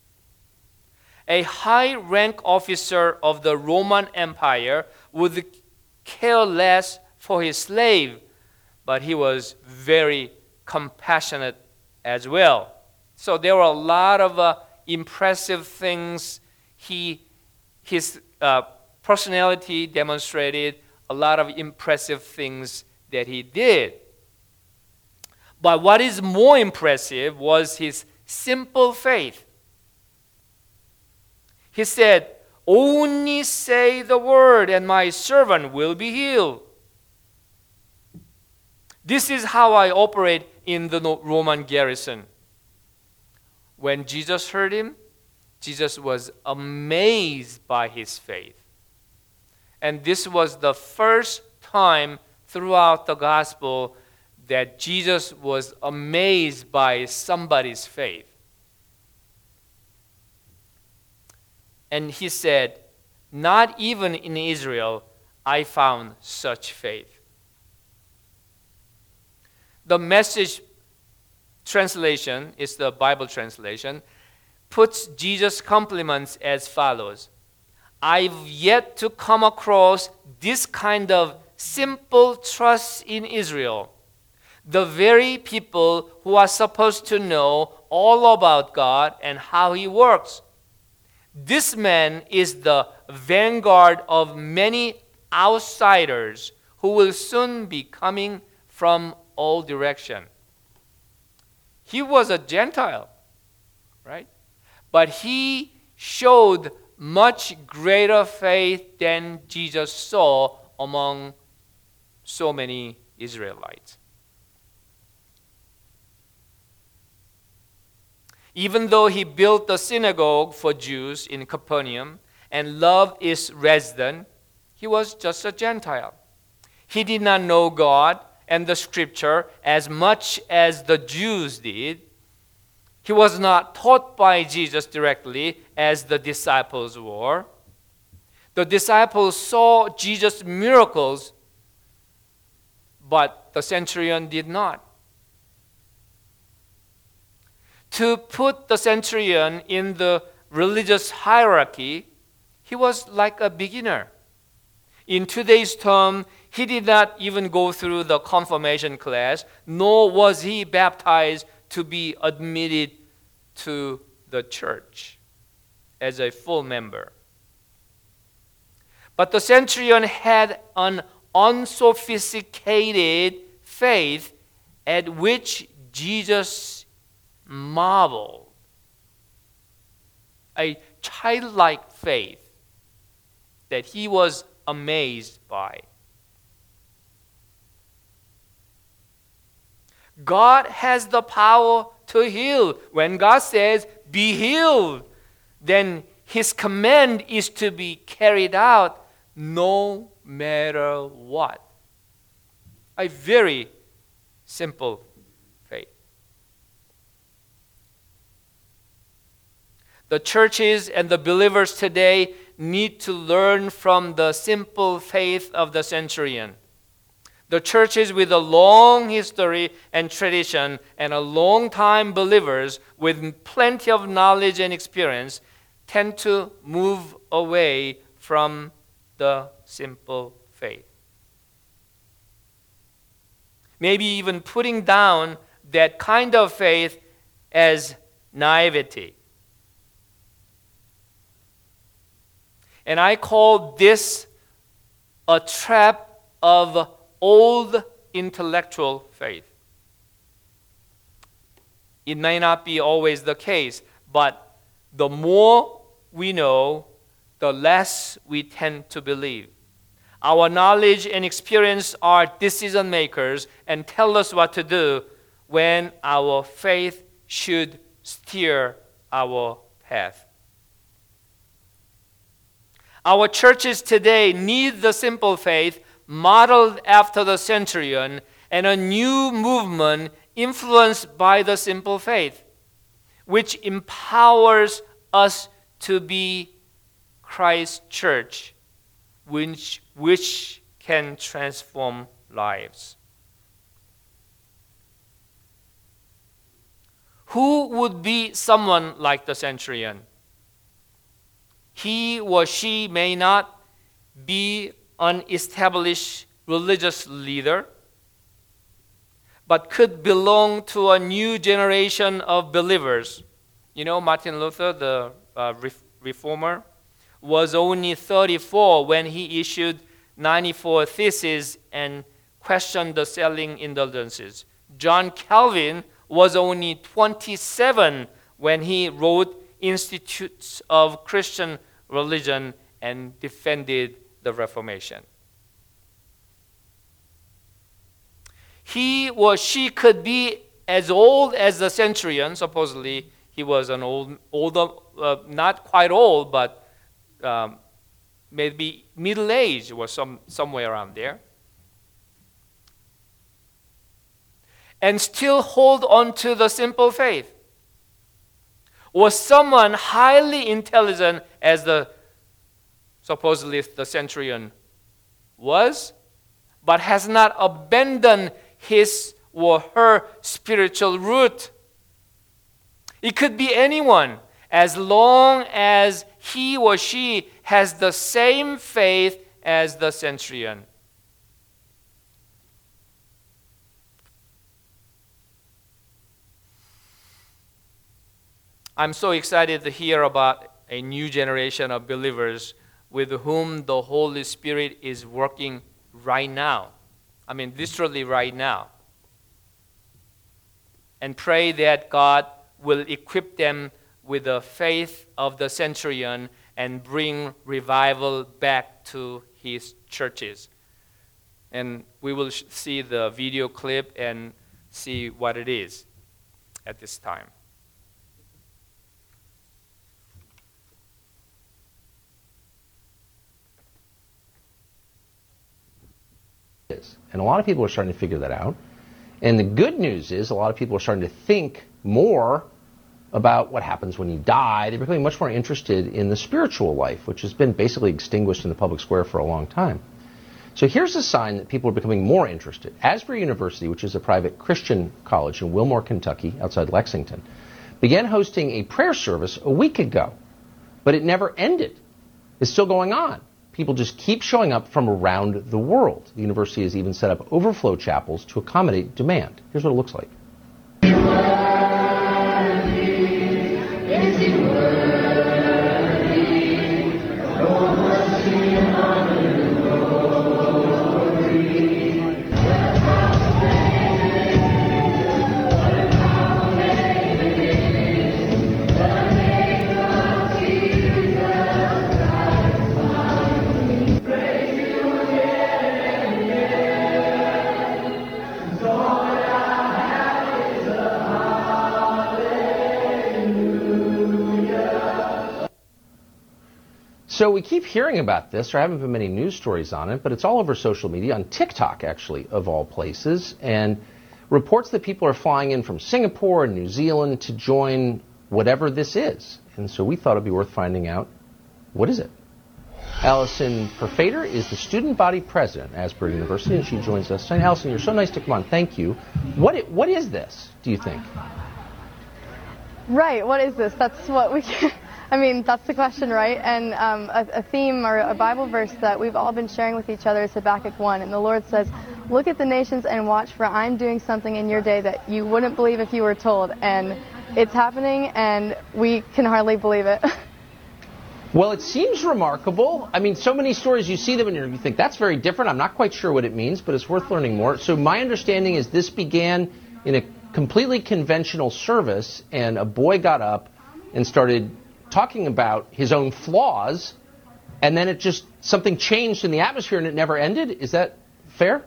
A high-rank officer of the Roman Empire would care less for his slave, but he was very compassionate as well. So there were a lot of uh, impressive things he, his uh, personality demonstrated, a lot of impressive things that he did. But what is more impressive was his simple faith. He said, "Only say the word and my servant will be healed." This is how I operate in the Roman garrison. When Jesus heard him, Jesus was amazed by his faith. And this was the first time throughout the gospel that Jesus was amazed by somebody's faith. And he said, "Not even in Israel I found such faith." The Message translation is the Bible translation, puts Jesus' compliments as follows: "I've yet to come across this kind of simple trust in Israel, the very people who are supposed to know all about God and how He works. This man is the vanguard of many outsiders who will soon be coming from all directions." He was a Gentile, right? But he showed much greater faith than Jesus saw among so many Israelites. Even though he built a synagogue for Jews in Capernaum and loved its residents, he was just a Gentile. He did not know God and the Scripture as much as the Jews did. He was not taught by Jesus directly as the disciples were. The disciples saw Jesus' miracles, but the centurion did not. To put the centurion in the religious hierarchy, he was like a beginner. In today's term, he did not even go through the confirmation class, nor was he baptized to be admitted to the church as a full member. But the centurion had an unsophisticated faith at which Jesus marveled. A childlike faith that he was amazed by. God has the power to heal. When God says, "Be healed," then His command is to be carried out no matter what. A very simple faith. The churches and the believers today need to learn from the simple faith of the centurion. The churches with a long history and tradition and a long time believers with plenty of knowledge and experience tend to move away from the simple faith. Maybe even putting down that kind of faith as naivety. And I call this a trap of old intellectual faith. It may not be always the case, but the more we know, the less we tend to believe. Our knowledge and experience are decision makers and tell us what to do when our faith should steer our path. Our churches today need the simple faith modeled after the centurion and a new movement influenced by the simple faith, which empowers us to be Christ's church, which, which can transform lives. who would be someone like the centurion? He or she may not be an established religious leader, but could belong to a new generation of believers. You know, Martin Luther, the uh, reformer, was only thirty-four when he issued ninety-four theses and questioned the selling indulgences. John Calvin was only twenty-seven when he wrote Institutes of Christian Religion and defended the Reformation. He or she could be as old as the centurion. Supposedly, he was an old, older, uh, not quite old, but um, maybe middle age or some somewhere around there, and still hold on to the simple faith. Or someone highly intelligent, as the supposedly the centurion was, but has not abandoned his or her spiritual root. It could be anyone, as long as he or she has the same faith as the centurion. I'm so excited to hear about a new generation of believers with whom the Holy Spirit is working right now. I mean, literally right now. And pray that God will equip them with the faith of the centurion and bring revival back to his churches. And we will sh- see the video clip and see what it is at this time. And a lot of people are starting to figure that out. And the good news is a lot of people are starting to think more about what happens when you die. They're becoming much more interested in the spiritual life, which has been basically extinguished in the public square for a long time. So here's a sign that people are becoming more interested. Asbury University, which is a private Christian college in Wilmore, Kentucky, outside Lexington, began hosting a prayer service a week ago. But it never ended. It's still going on. People just keep showing up from around the world. The university has even set up overflow chapels to accommodate demand. Here's what it looks like. So we keep hearing about this. There haven't been many news stories on it, but it's all over social media, on TikTok, actually, of all places, and reports that people are flying in from Singapore and New Zealand to join whatever this is. And so we thought it'd be worth finding out, what is it? Allison Perfader is the student body president at Asbury University, and she joins us tonight. Allison, you're so nice to come on. Thank you. What it, what is this, do you think? Right, what is this? That's what we can... I mean, that's the question, right? And um, a, a theme or a Bible verse that we've all been sharing with each other is Habakkuk one. And the Lord says, look at the nations and watch, for I'm doing something in your day that you wouldn't believe if you were told. And it's happening, and we can hardly believe it. Well, it seems remarkable. I mean, so many stories, you see them and you think, that's very different. I'm not quite sure what it means, but it's worth learning more. So my understanding is this began in a completely conventional service, and a boy got up and started talking about his own flaws, and then it just, something changed in the atmosphere and it never ended? Is that fair?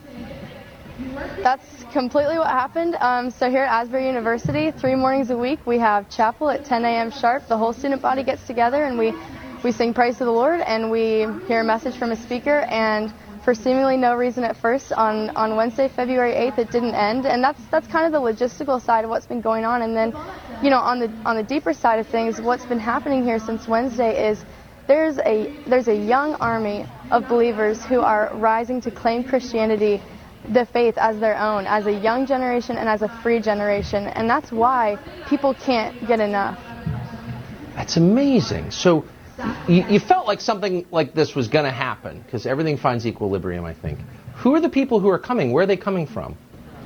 That's completely what happened. Um, so here at Asbury University, three mornings a week, we have chapel at ten a.m. sharp. The whole student body gets together and we, we sing praise to the Lord, and we hear a message from a speaker, and for seemingly no reason at first, on, on Wednesday, February eighth, it didn't end. And that's that's kind of the logistical side of what's been going on. And then, you know, on the on the deeper side of things, what's been happening here since Wednesday is there's a there's a young army of believers who are rising to claim Christianity the faith as their own, as a young generation and as a free generation. And that's why people can't get enough. That's amazing. So you, you felt like something like this was going to happen, because everything finds equilibrium, I think. Who are the people who are coming? Where are they coming from?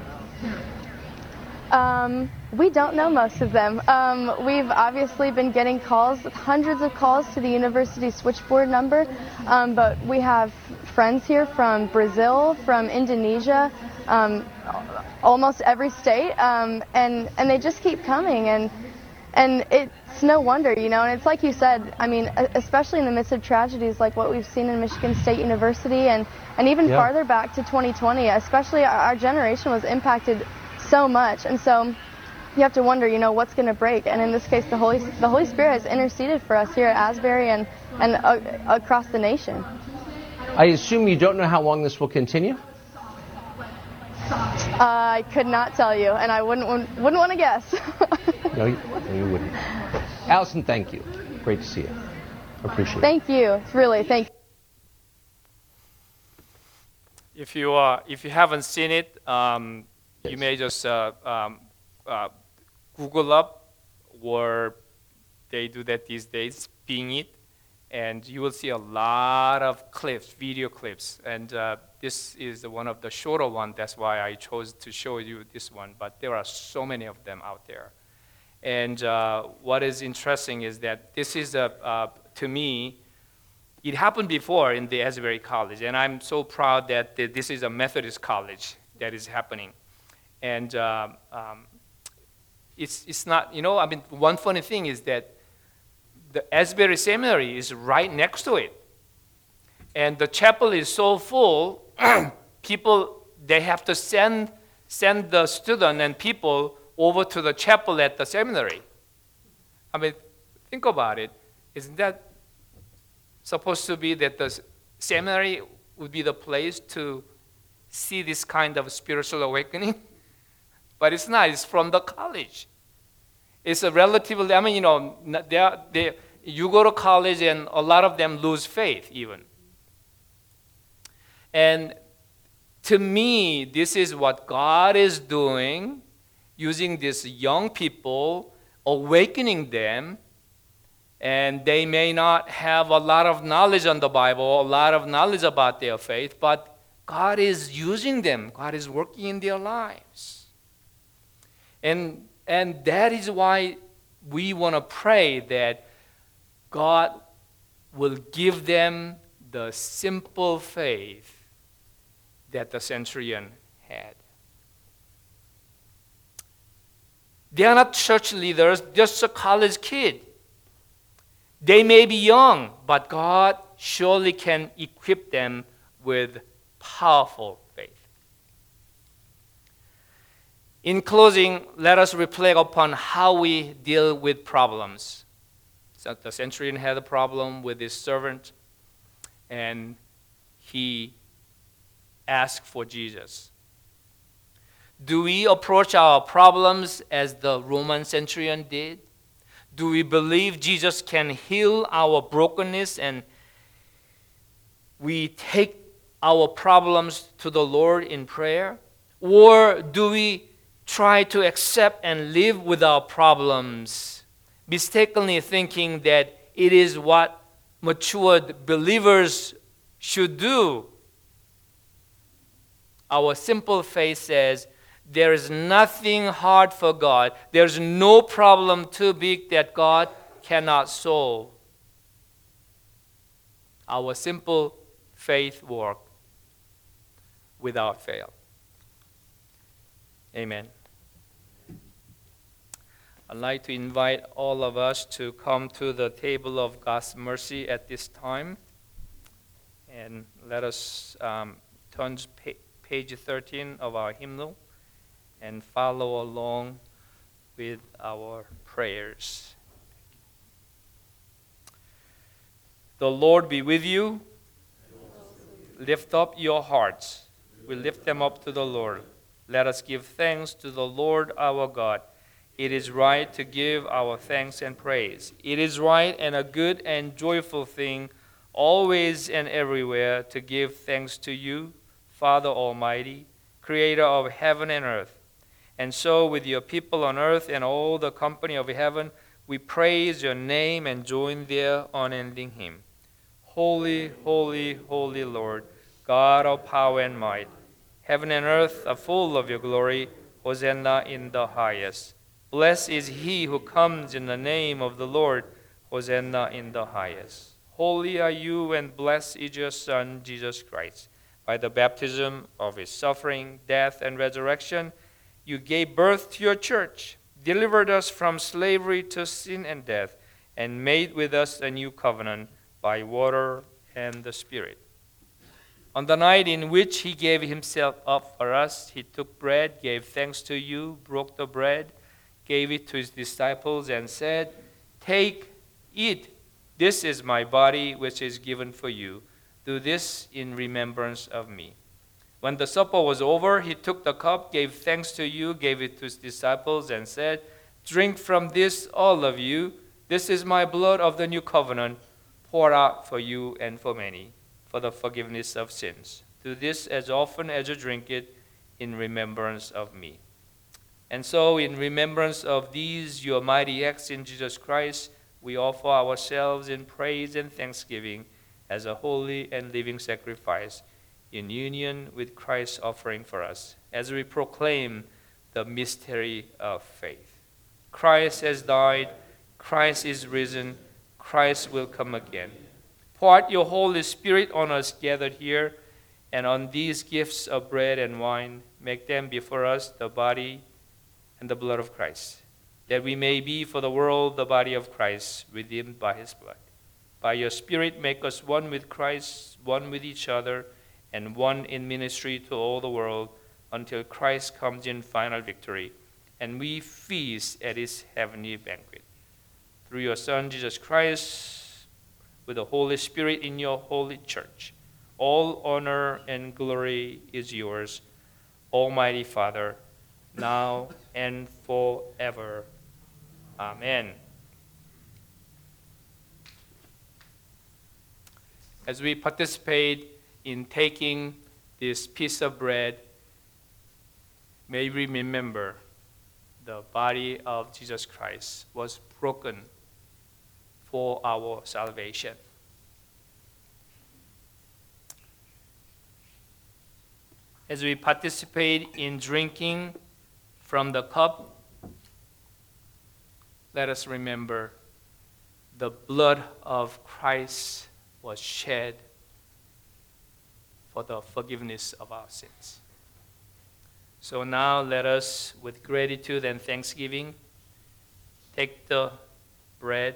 Um, we don't know most of them. Um, we've obviously been getting calls, hundreds of calls to the university switchboard number, um, but we have friends here from Brazil, from Indonesia, um, almost every state, um, and, and they just keep coming, and, and it's no wonder, you know, and it's like you said, I mean, especially in the midst of tragedies like what we've seen in Michigan State University, and, and even Yeah. farther back to twenty twenty, especially our, our generation was impacted so much, and so you have to wonder, you know, what's going to break. And in this case, the Holy the Holy Spirit has interceded for us here at Asbury and and uh, across the nation. I assume you don't know how long this will continue? Uh, I could not tell you, and I wouldn't wouldn't want to guess. No, you, no, you wouldn't. Allison, thank you. Great to see you. Appreciate it. Thank you, really, thank you. If you uh, if you haven't seen it, um, Yes. you may just uh, um, uh, Google up, or they do that these days, Bing it, and you will see a lot of clips, video clips. And uh, this is one of the shorter one. That's why I chose to show you this one. But there are so many of them out there. And uh, what is interesting is that this is a uh, to me. It happened before in the Asbury College, and I'm so proud that th- this is a Methodist college that is happening. And um, um, it's, it's not, you know, I mean, one funny thing is that the Asbury Seminary is right next to it. And the chapel is so full, people, they have to send, send the student and people over to the chapel at the seminary. I mean, think about it. Isn't that supposed to be that the seminary would be the place to see this kind of spiritual awakening? But it's not. It's from the college. It's a relatively, I mean, you know, they are, they, you go to college and a lot of them lose faith even. And to me, this is what God is doing, using these young people, awakening them. And they may not have a lot of knowledge on the Bible, a lot of knowledge about their faith, but God is using them. God is working in their lives. And, and that is why we want to pray that God will give them the simple faith that the centurion had. They are not church leaders, just a college kid. They may be young, but God surely can equip them with powerful faith. In closing, let us reflect upon how we deal with problems. So the centurion had a problem with his servant, and he asked for Jesus. Do we approach our problems as the Roman centurion did? Do we believe Jesus can heal our brokenness and we take our problems to the Lord in prayer? Or do we try to accept and live with our problems, mistakenly thinking that it is what matured believers should do? Our simple faith says, there is nothing hard for God. There's no problem too big that God cannot solve. Our simple faith work without fail. Amen. I'd like to invite all of us to come to the table of God's mercy at this time. And let us um, turn to page thirteen of our hymnal and follow along with our prayers. The Lord be with you. Lift up your hearts. We lift them up to the Lord. Let us give thanks to the Lord our God. It is right to give our thanks and praise. It is right and a good and joyful thing, always and everywhere, to give thanks to you, Father Almighty, creator of heaven and earth. And so with your people on earth and all the company of heaven, we praise your name and join their unending hymn. Holy, holy, holy Lord, God of power and might, heaven and earth are full of your glory. Hosanna in the highest. Blessed is he who comes in the name of the Lord. Hosanna in the highest. Holy are you, and blessed is your Son, Jesus Christ. By the baptism of his suffering, death, and resurrection, you gave birth to your church, delivered us from slavery to sin and death, and made with us a new covenant by water and the Spirit. On the night in which he gave himself up for us, he took bread, gave thanks to you, broke the bread, gave it to his disciples, and said, "Take, eat. This is my body, which is given for you. Do this in remembrance of me." When the supper was over, he took the cup, gave thanks to you, gave it to his disciples, and said, "Drink from this, all of you. This is my blood of the new covenant, poured out for you and for many, for the forgiveness of sins. Do this as often as you drink it in remembrance of me." And so, in remembrance of these your mighty acts in Jesus Christ, we offer ourselves in praise and thanksgiving as a holy and living sacrifice in union with Christ's offering for us, as we proclaim the mystery of faith. Christ has died, Christ is risen, Christ will come again. Pour out your Holy Spirit on us gathered here, and on these gifts of bread and wine, make them before us the body and the blood of Christ, that we may be for the world the body of Christ, redeemed by his blood. By your Spirit, make us one with Christ, one with each other, and one in ministry to all the world, until Christ comes in final victory, and we feast at his heavenly banquet. Through your Son, Jesus Christ, with the Holy Spirit in your holy church, all honor and glory is yours, Almighty Father, now and forever. Amen. As we participate in taking this piece of bread, may we remember the body of Jesus Christ was broken for our salvation. As we participate in drinking from the cup, let us remember the blood of Christ was shed for the forgiveness of our sins. So now let us, with gratitude and thanksgiving, take the bread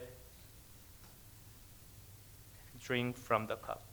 and drink from the cup.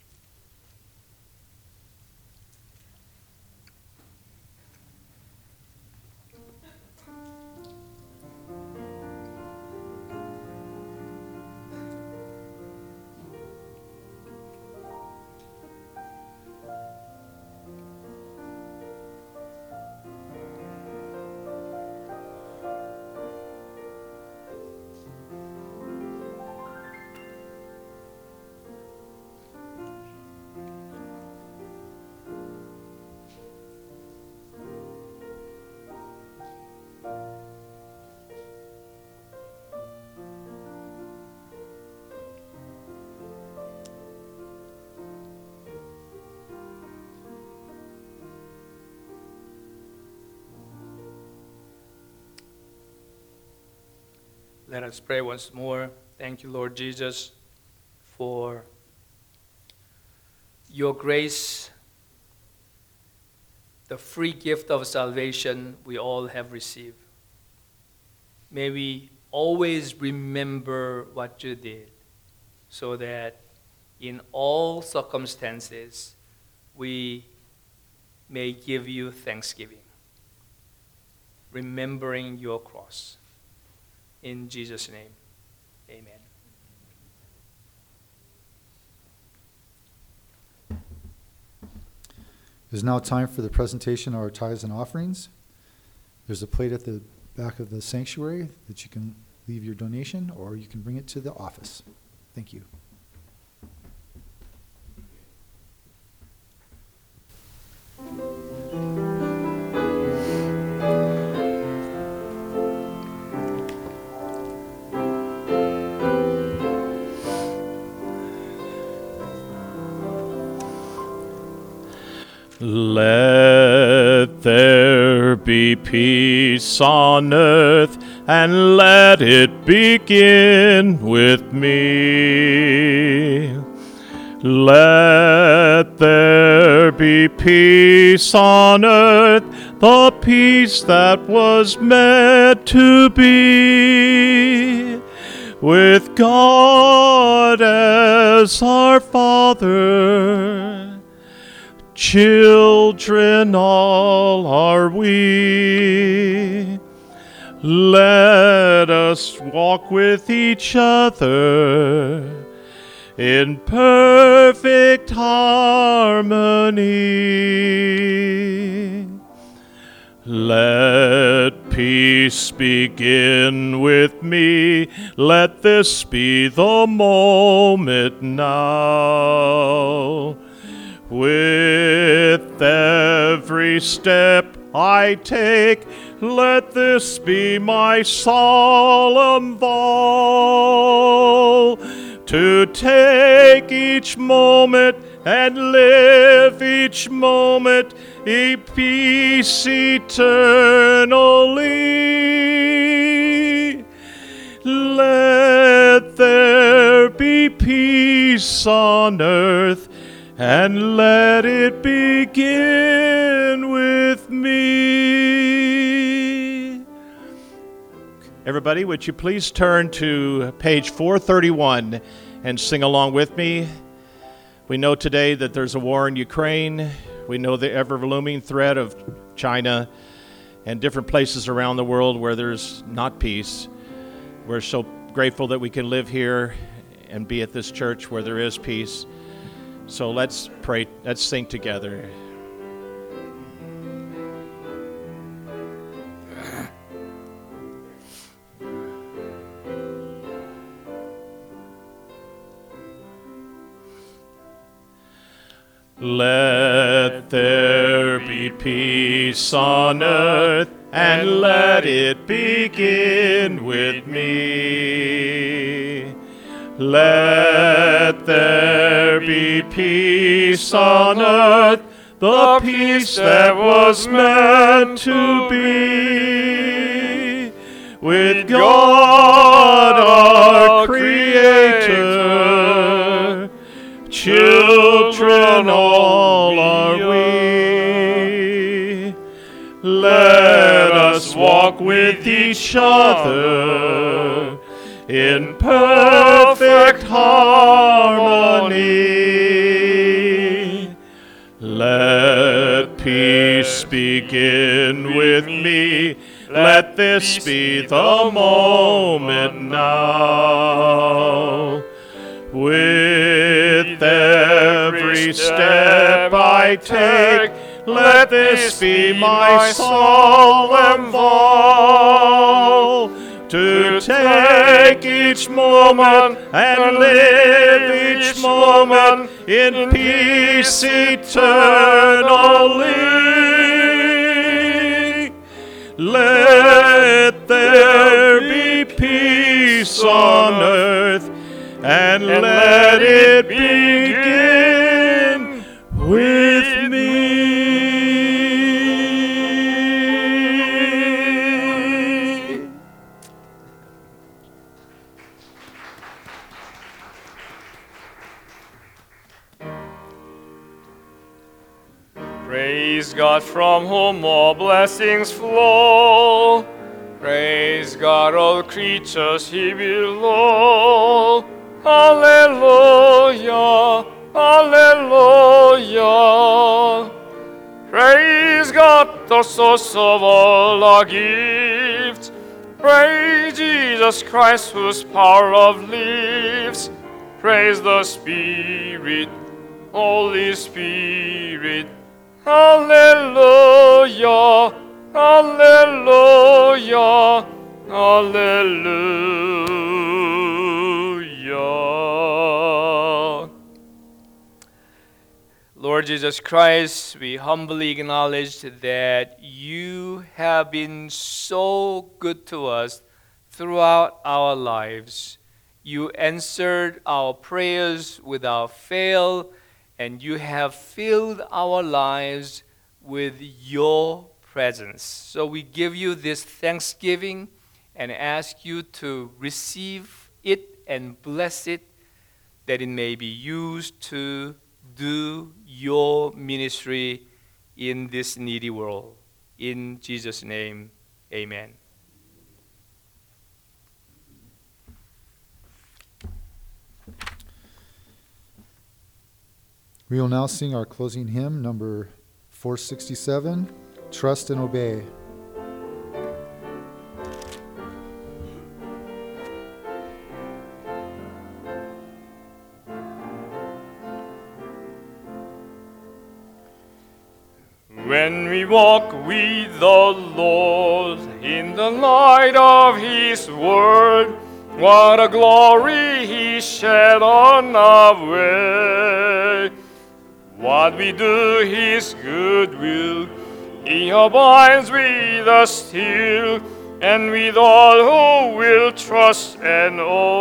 Let us pray once more. Thank you, Lord Jesus, for your grace, the free gift of salvation we all have received. May we always remember what you did, so that in all circumstances we may give you thanksgiving, remembering your cross. In Jesus' name, amen. It is now time for the presentation of our tithes and offerings. There's a plate at the back of the sanctuary that you can leave your donation, or you can bring it to the office. Thank you. Thank you. Let there be peace on earth, and let it begin with me. Let there be peace on earth, the peace that was meant to be, with God as our Father. Children all are we. Let us walk with each other in perfect harmony. Let peace begin with me. Let this be the moment now. With every step I take, let this be my solemn vow, to take each moment and live each moment in peace eternally. Let there be peace on earth, and let it begin with me. Everybody, would you please turn to page four thirty-one and sing along with me? We know today that there's a war in Ukraine. We know the ever-looming threat of China and different places around the world where there's not peace. We're so grateful that we can live here and be at this church where there is peace. So let's pray, let's sing together. Let there be peace on earth, and let it begin with me. Let there be peace on earth, the peace that was meant to be, with God our Creator. Children all are we. Let us walk with each other in perfect harmony. Let peace begin with me. Let this be the moment now. With every step I take, let this be my solemn vow, to take each moment and live each moment in peace eternally. Let there be peace on earth, and let it begin with me. Praise God, from whom all blessings flow. Praise God, all creatures here below. Hallelujah, hallelujah. Praise God, the source of all our gifts. Praise Jesus Christ, whose power of lives. Praise the Spirit, Holy Spirit. Hallelujah, hallelujah, hallelujah. Lord Jesus Christ, we humbly acknowledge that you have been so good to us throughout our lives. You answered our prayers without fail, and you have filled our lives with your presence. So we give you this thanksgiving and ask you to receive it and bless it, that it may be used to do your ministry in this needy world. In Jesus' name, amen. We will now sing our closing hymn, number four sixty-seven, Trust and Obey. When we walk with the Lord in the light of His Word, what a glory He shed on our way. What we do, His good will, He abides with us still, and with all who will trust and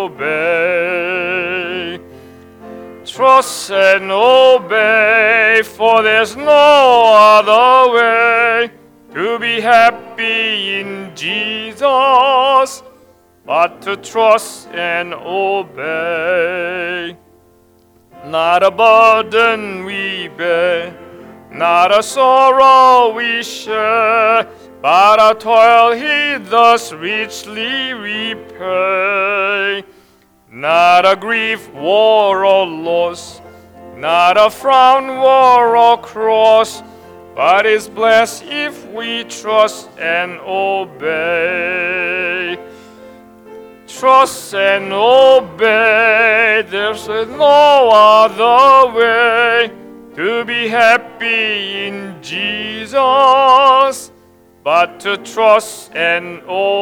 obey. Trust and obey, for there's no other way to be happy in Jesus but to trust and obey. Not a burden we bear, not a sorrow we share, but our toil He does richly repay. Not a grief, war, or loss, not a frown, war, or cross, but is blessed if we trust and obey. Trust and obey, there's no other way to be happy in Jesus but to trust and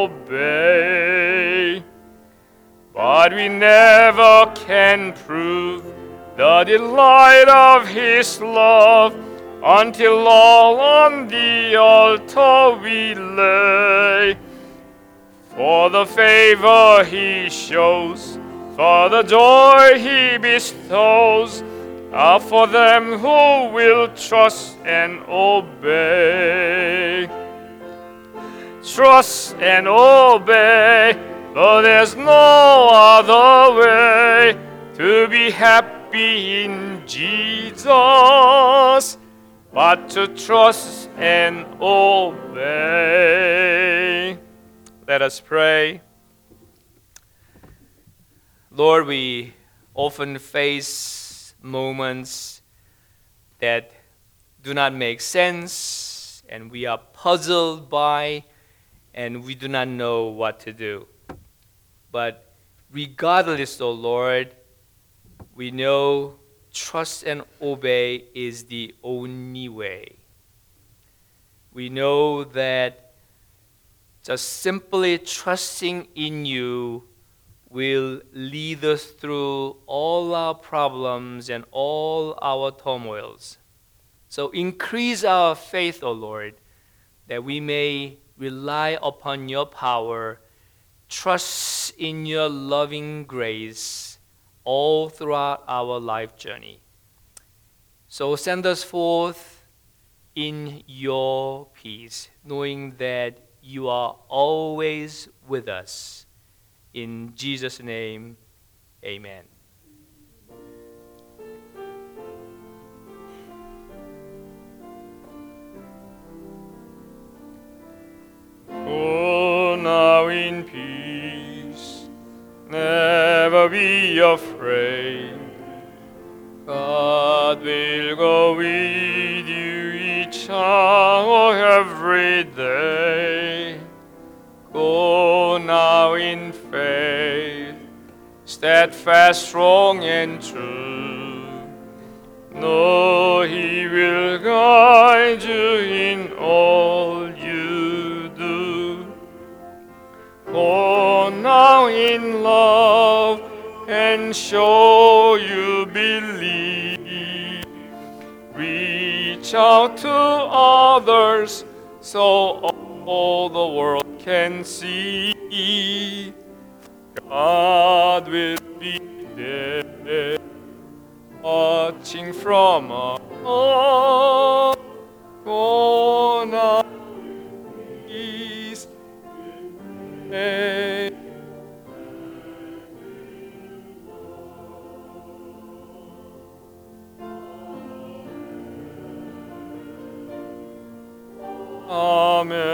obey. But we never can prove the delight of His love until all on the altar we lay. For the favor He shows, for the joy He bestows, are for them who will trust and obey. Trust and obey, for there's no other way to be happy in Jesus but to trust and obey. Let us pray. Lord, we often face moments that do not make sense, and we are puzzled by, and we do not know what to do. But regardless, O Lord, we know trust and obey is the only way. We know that just simply trusting in you will lead us through all our problems and all our turmoils. So increase our faith, O Lord, that we may rely upon your power, trust in your loving grace all throughout our life journey. So send us forth in your peace, knowing that you are always with us. In Jesus' name, amen. Go now in peace, never be afraid. God will go with you each hour, every day. Go now in faith, steadfast, strong, and true. Know He will guide you in all you do. Go now in love and show you believe. Reach out to others so all the world can see. God will be there. watching from afar, gonna peace. Amen.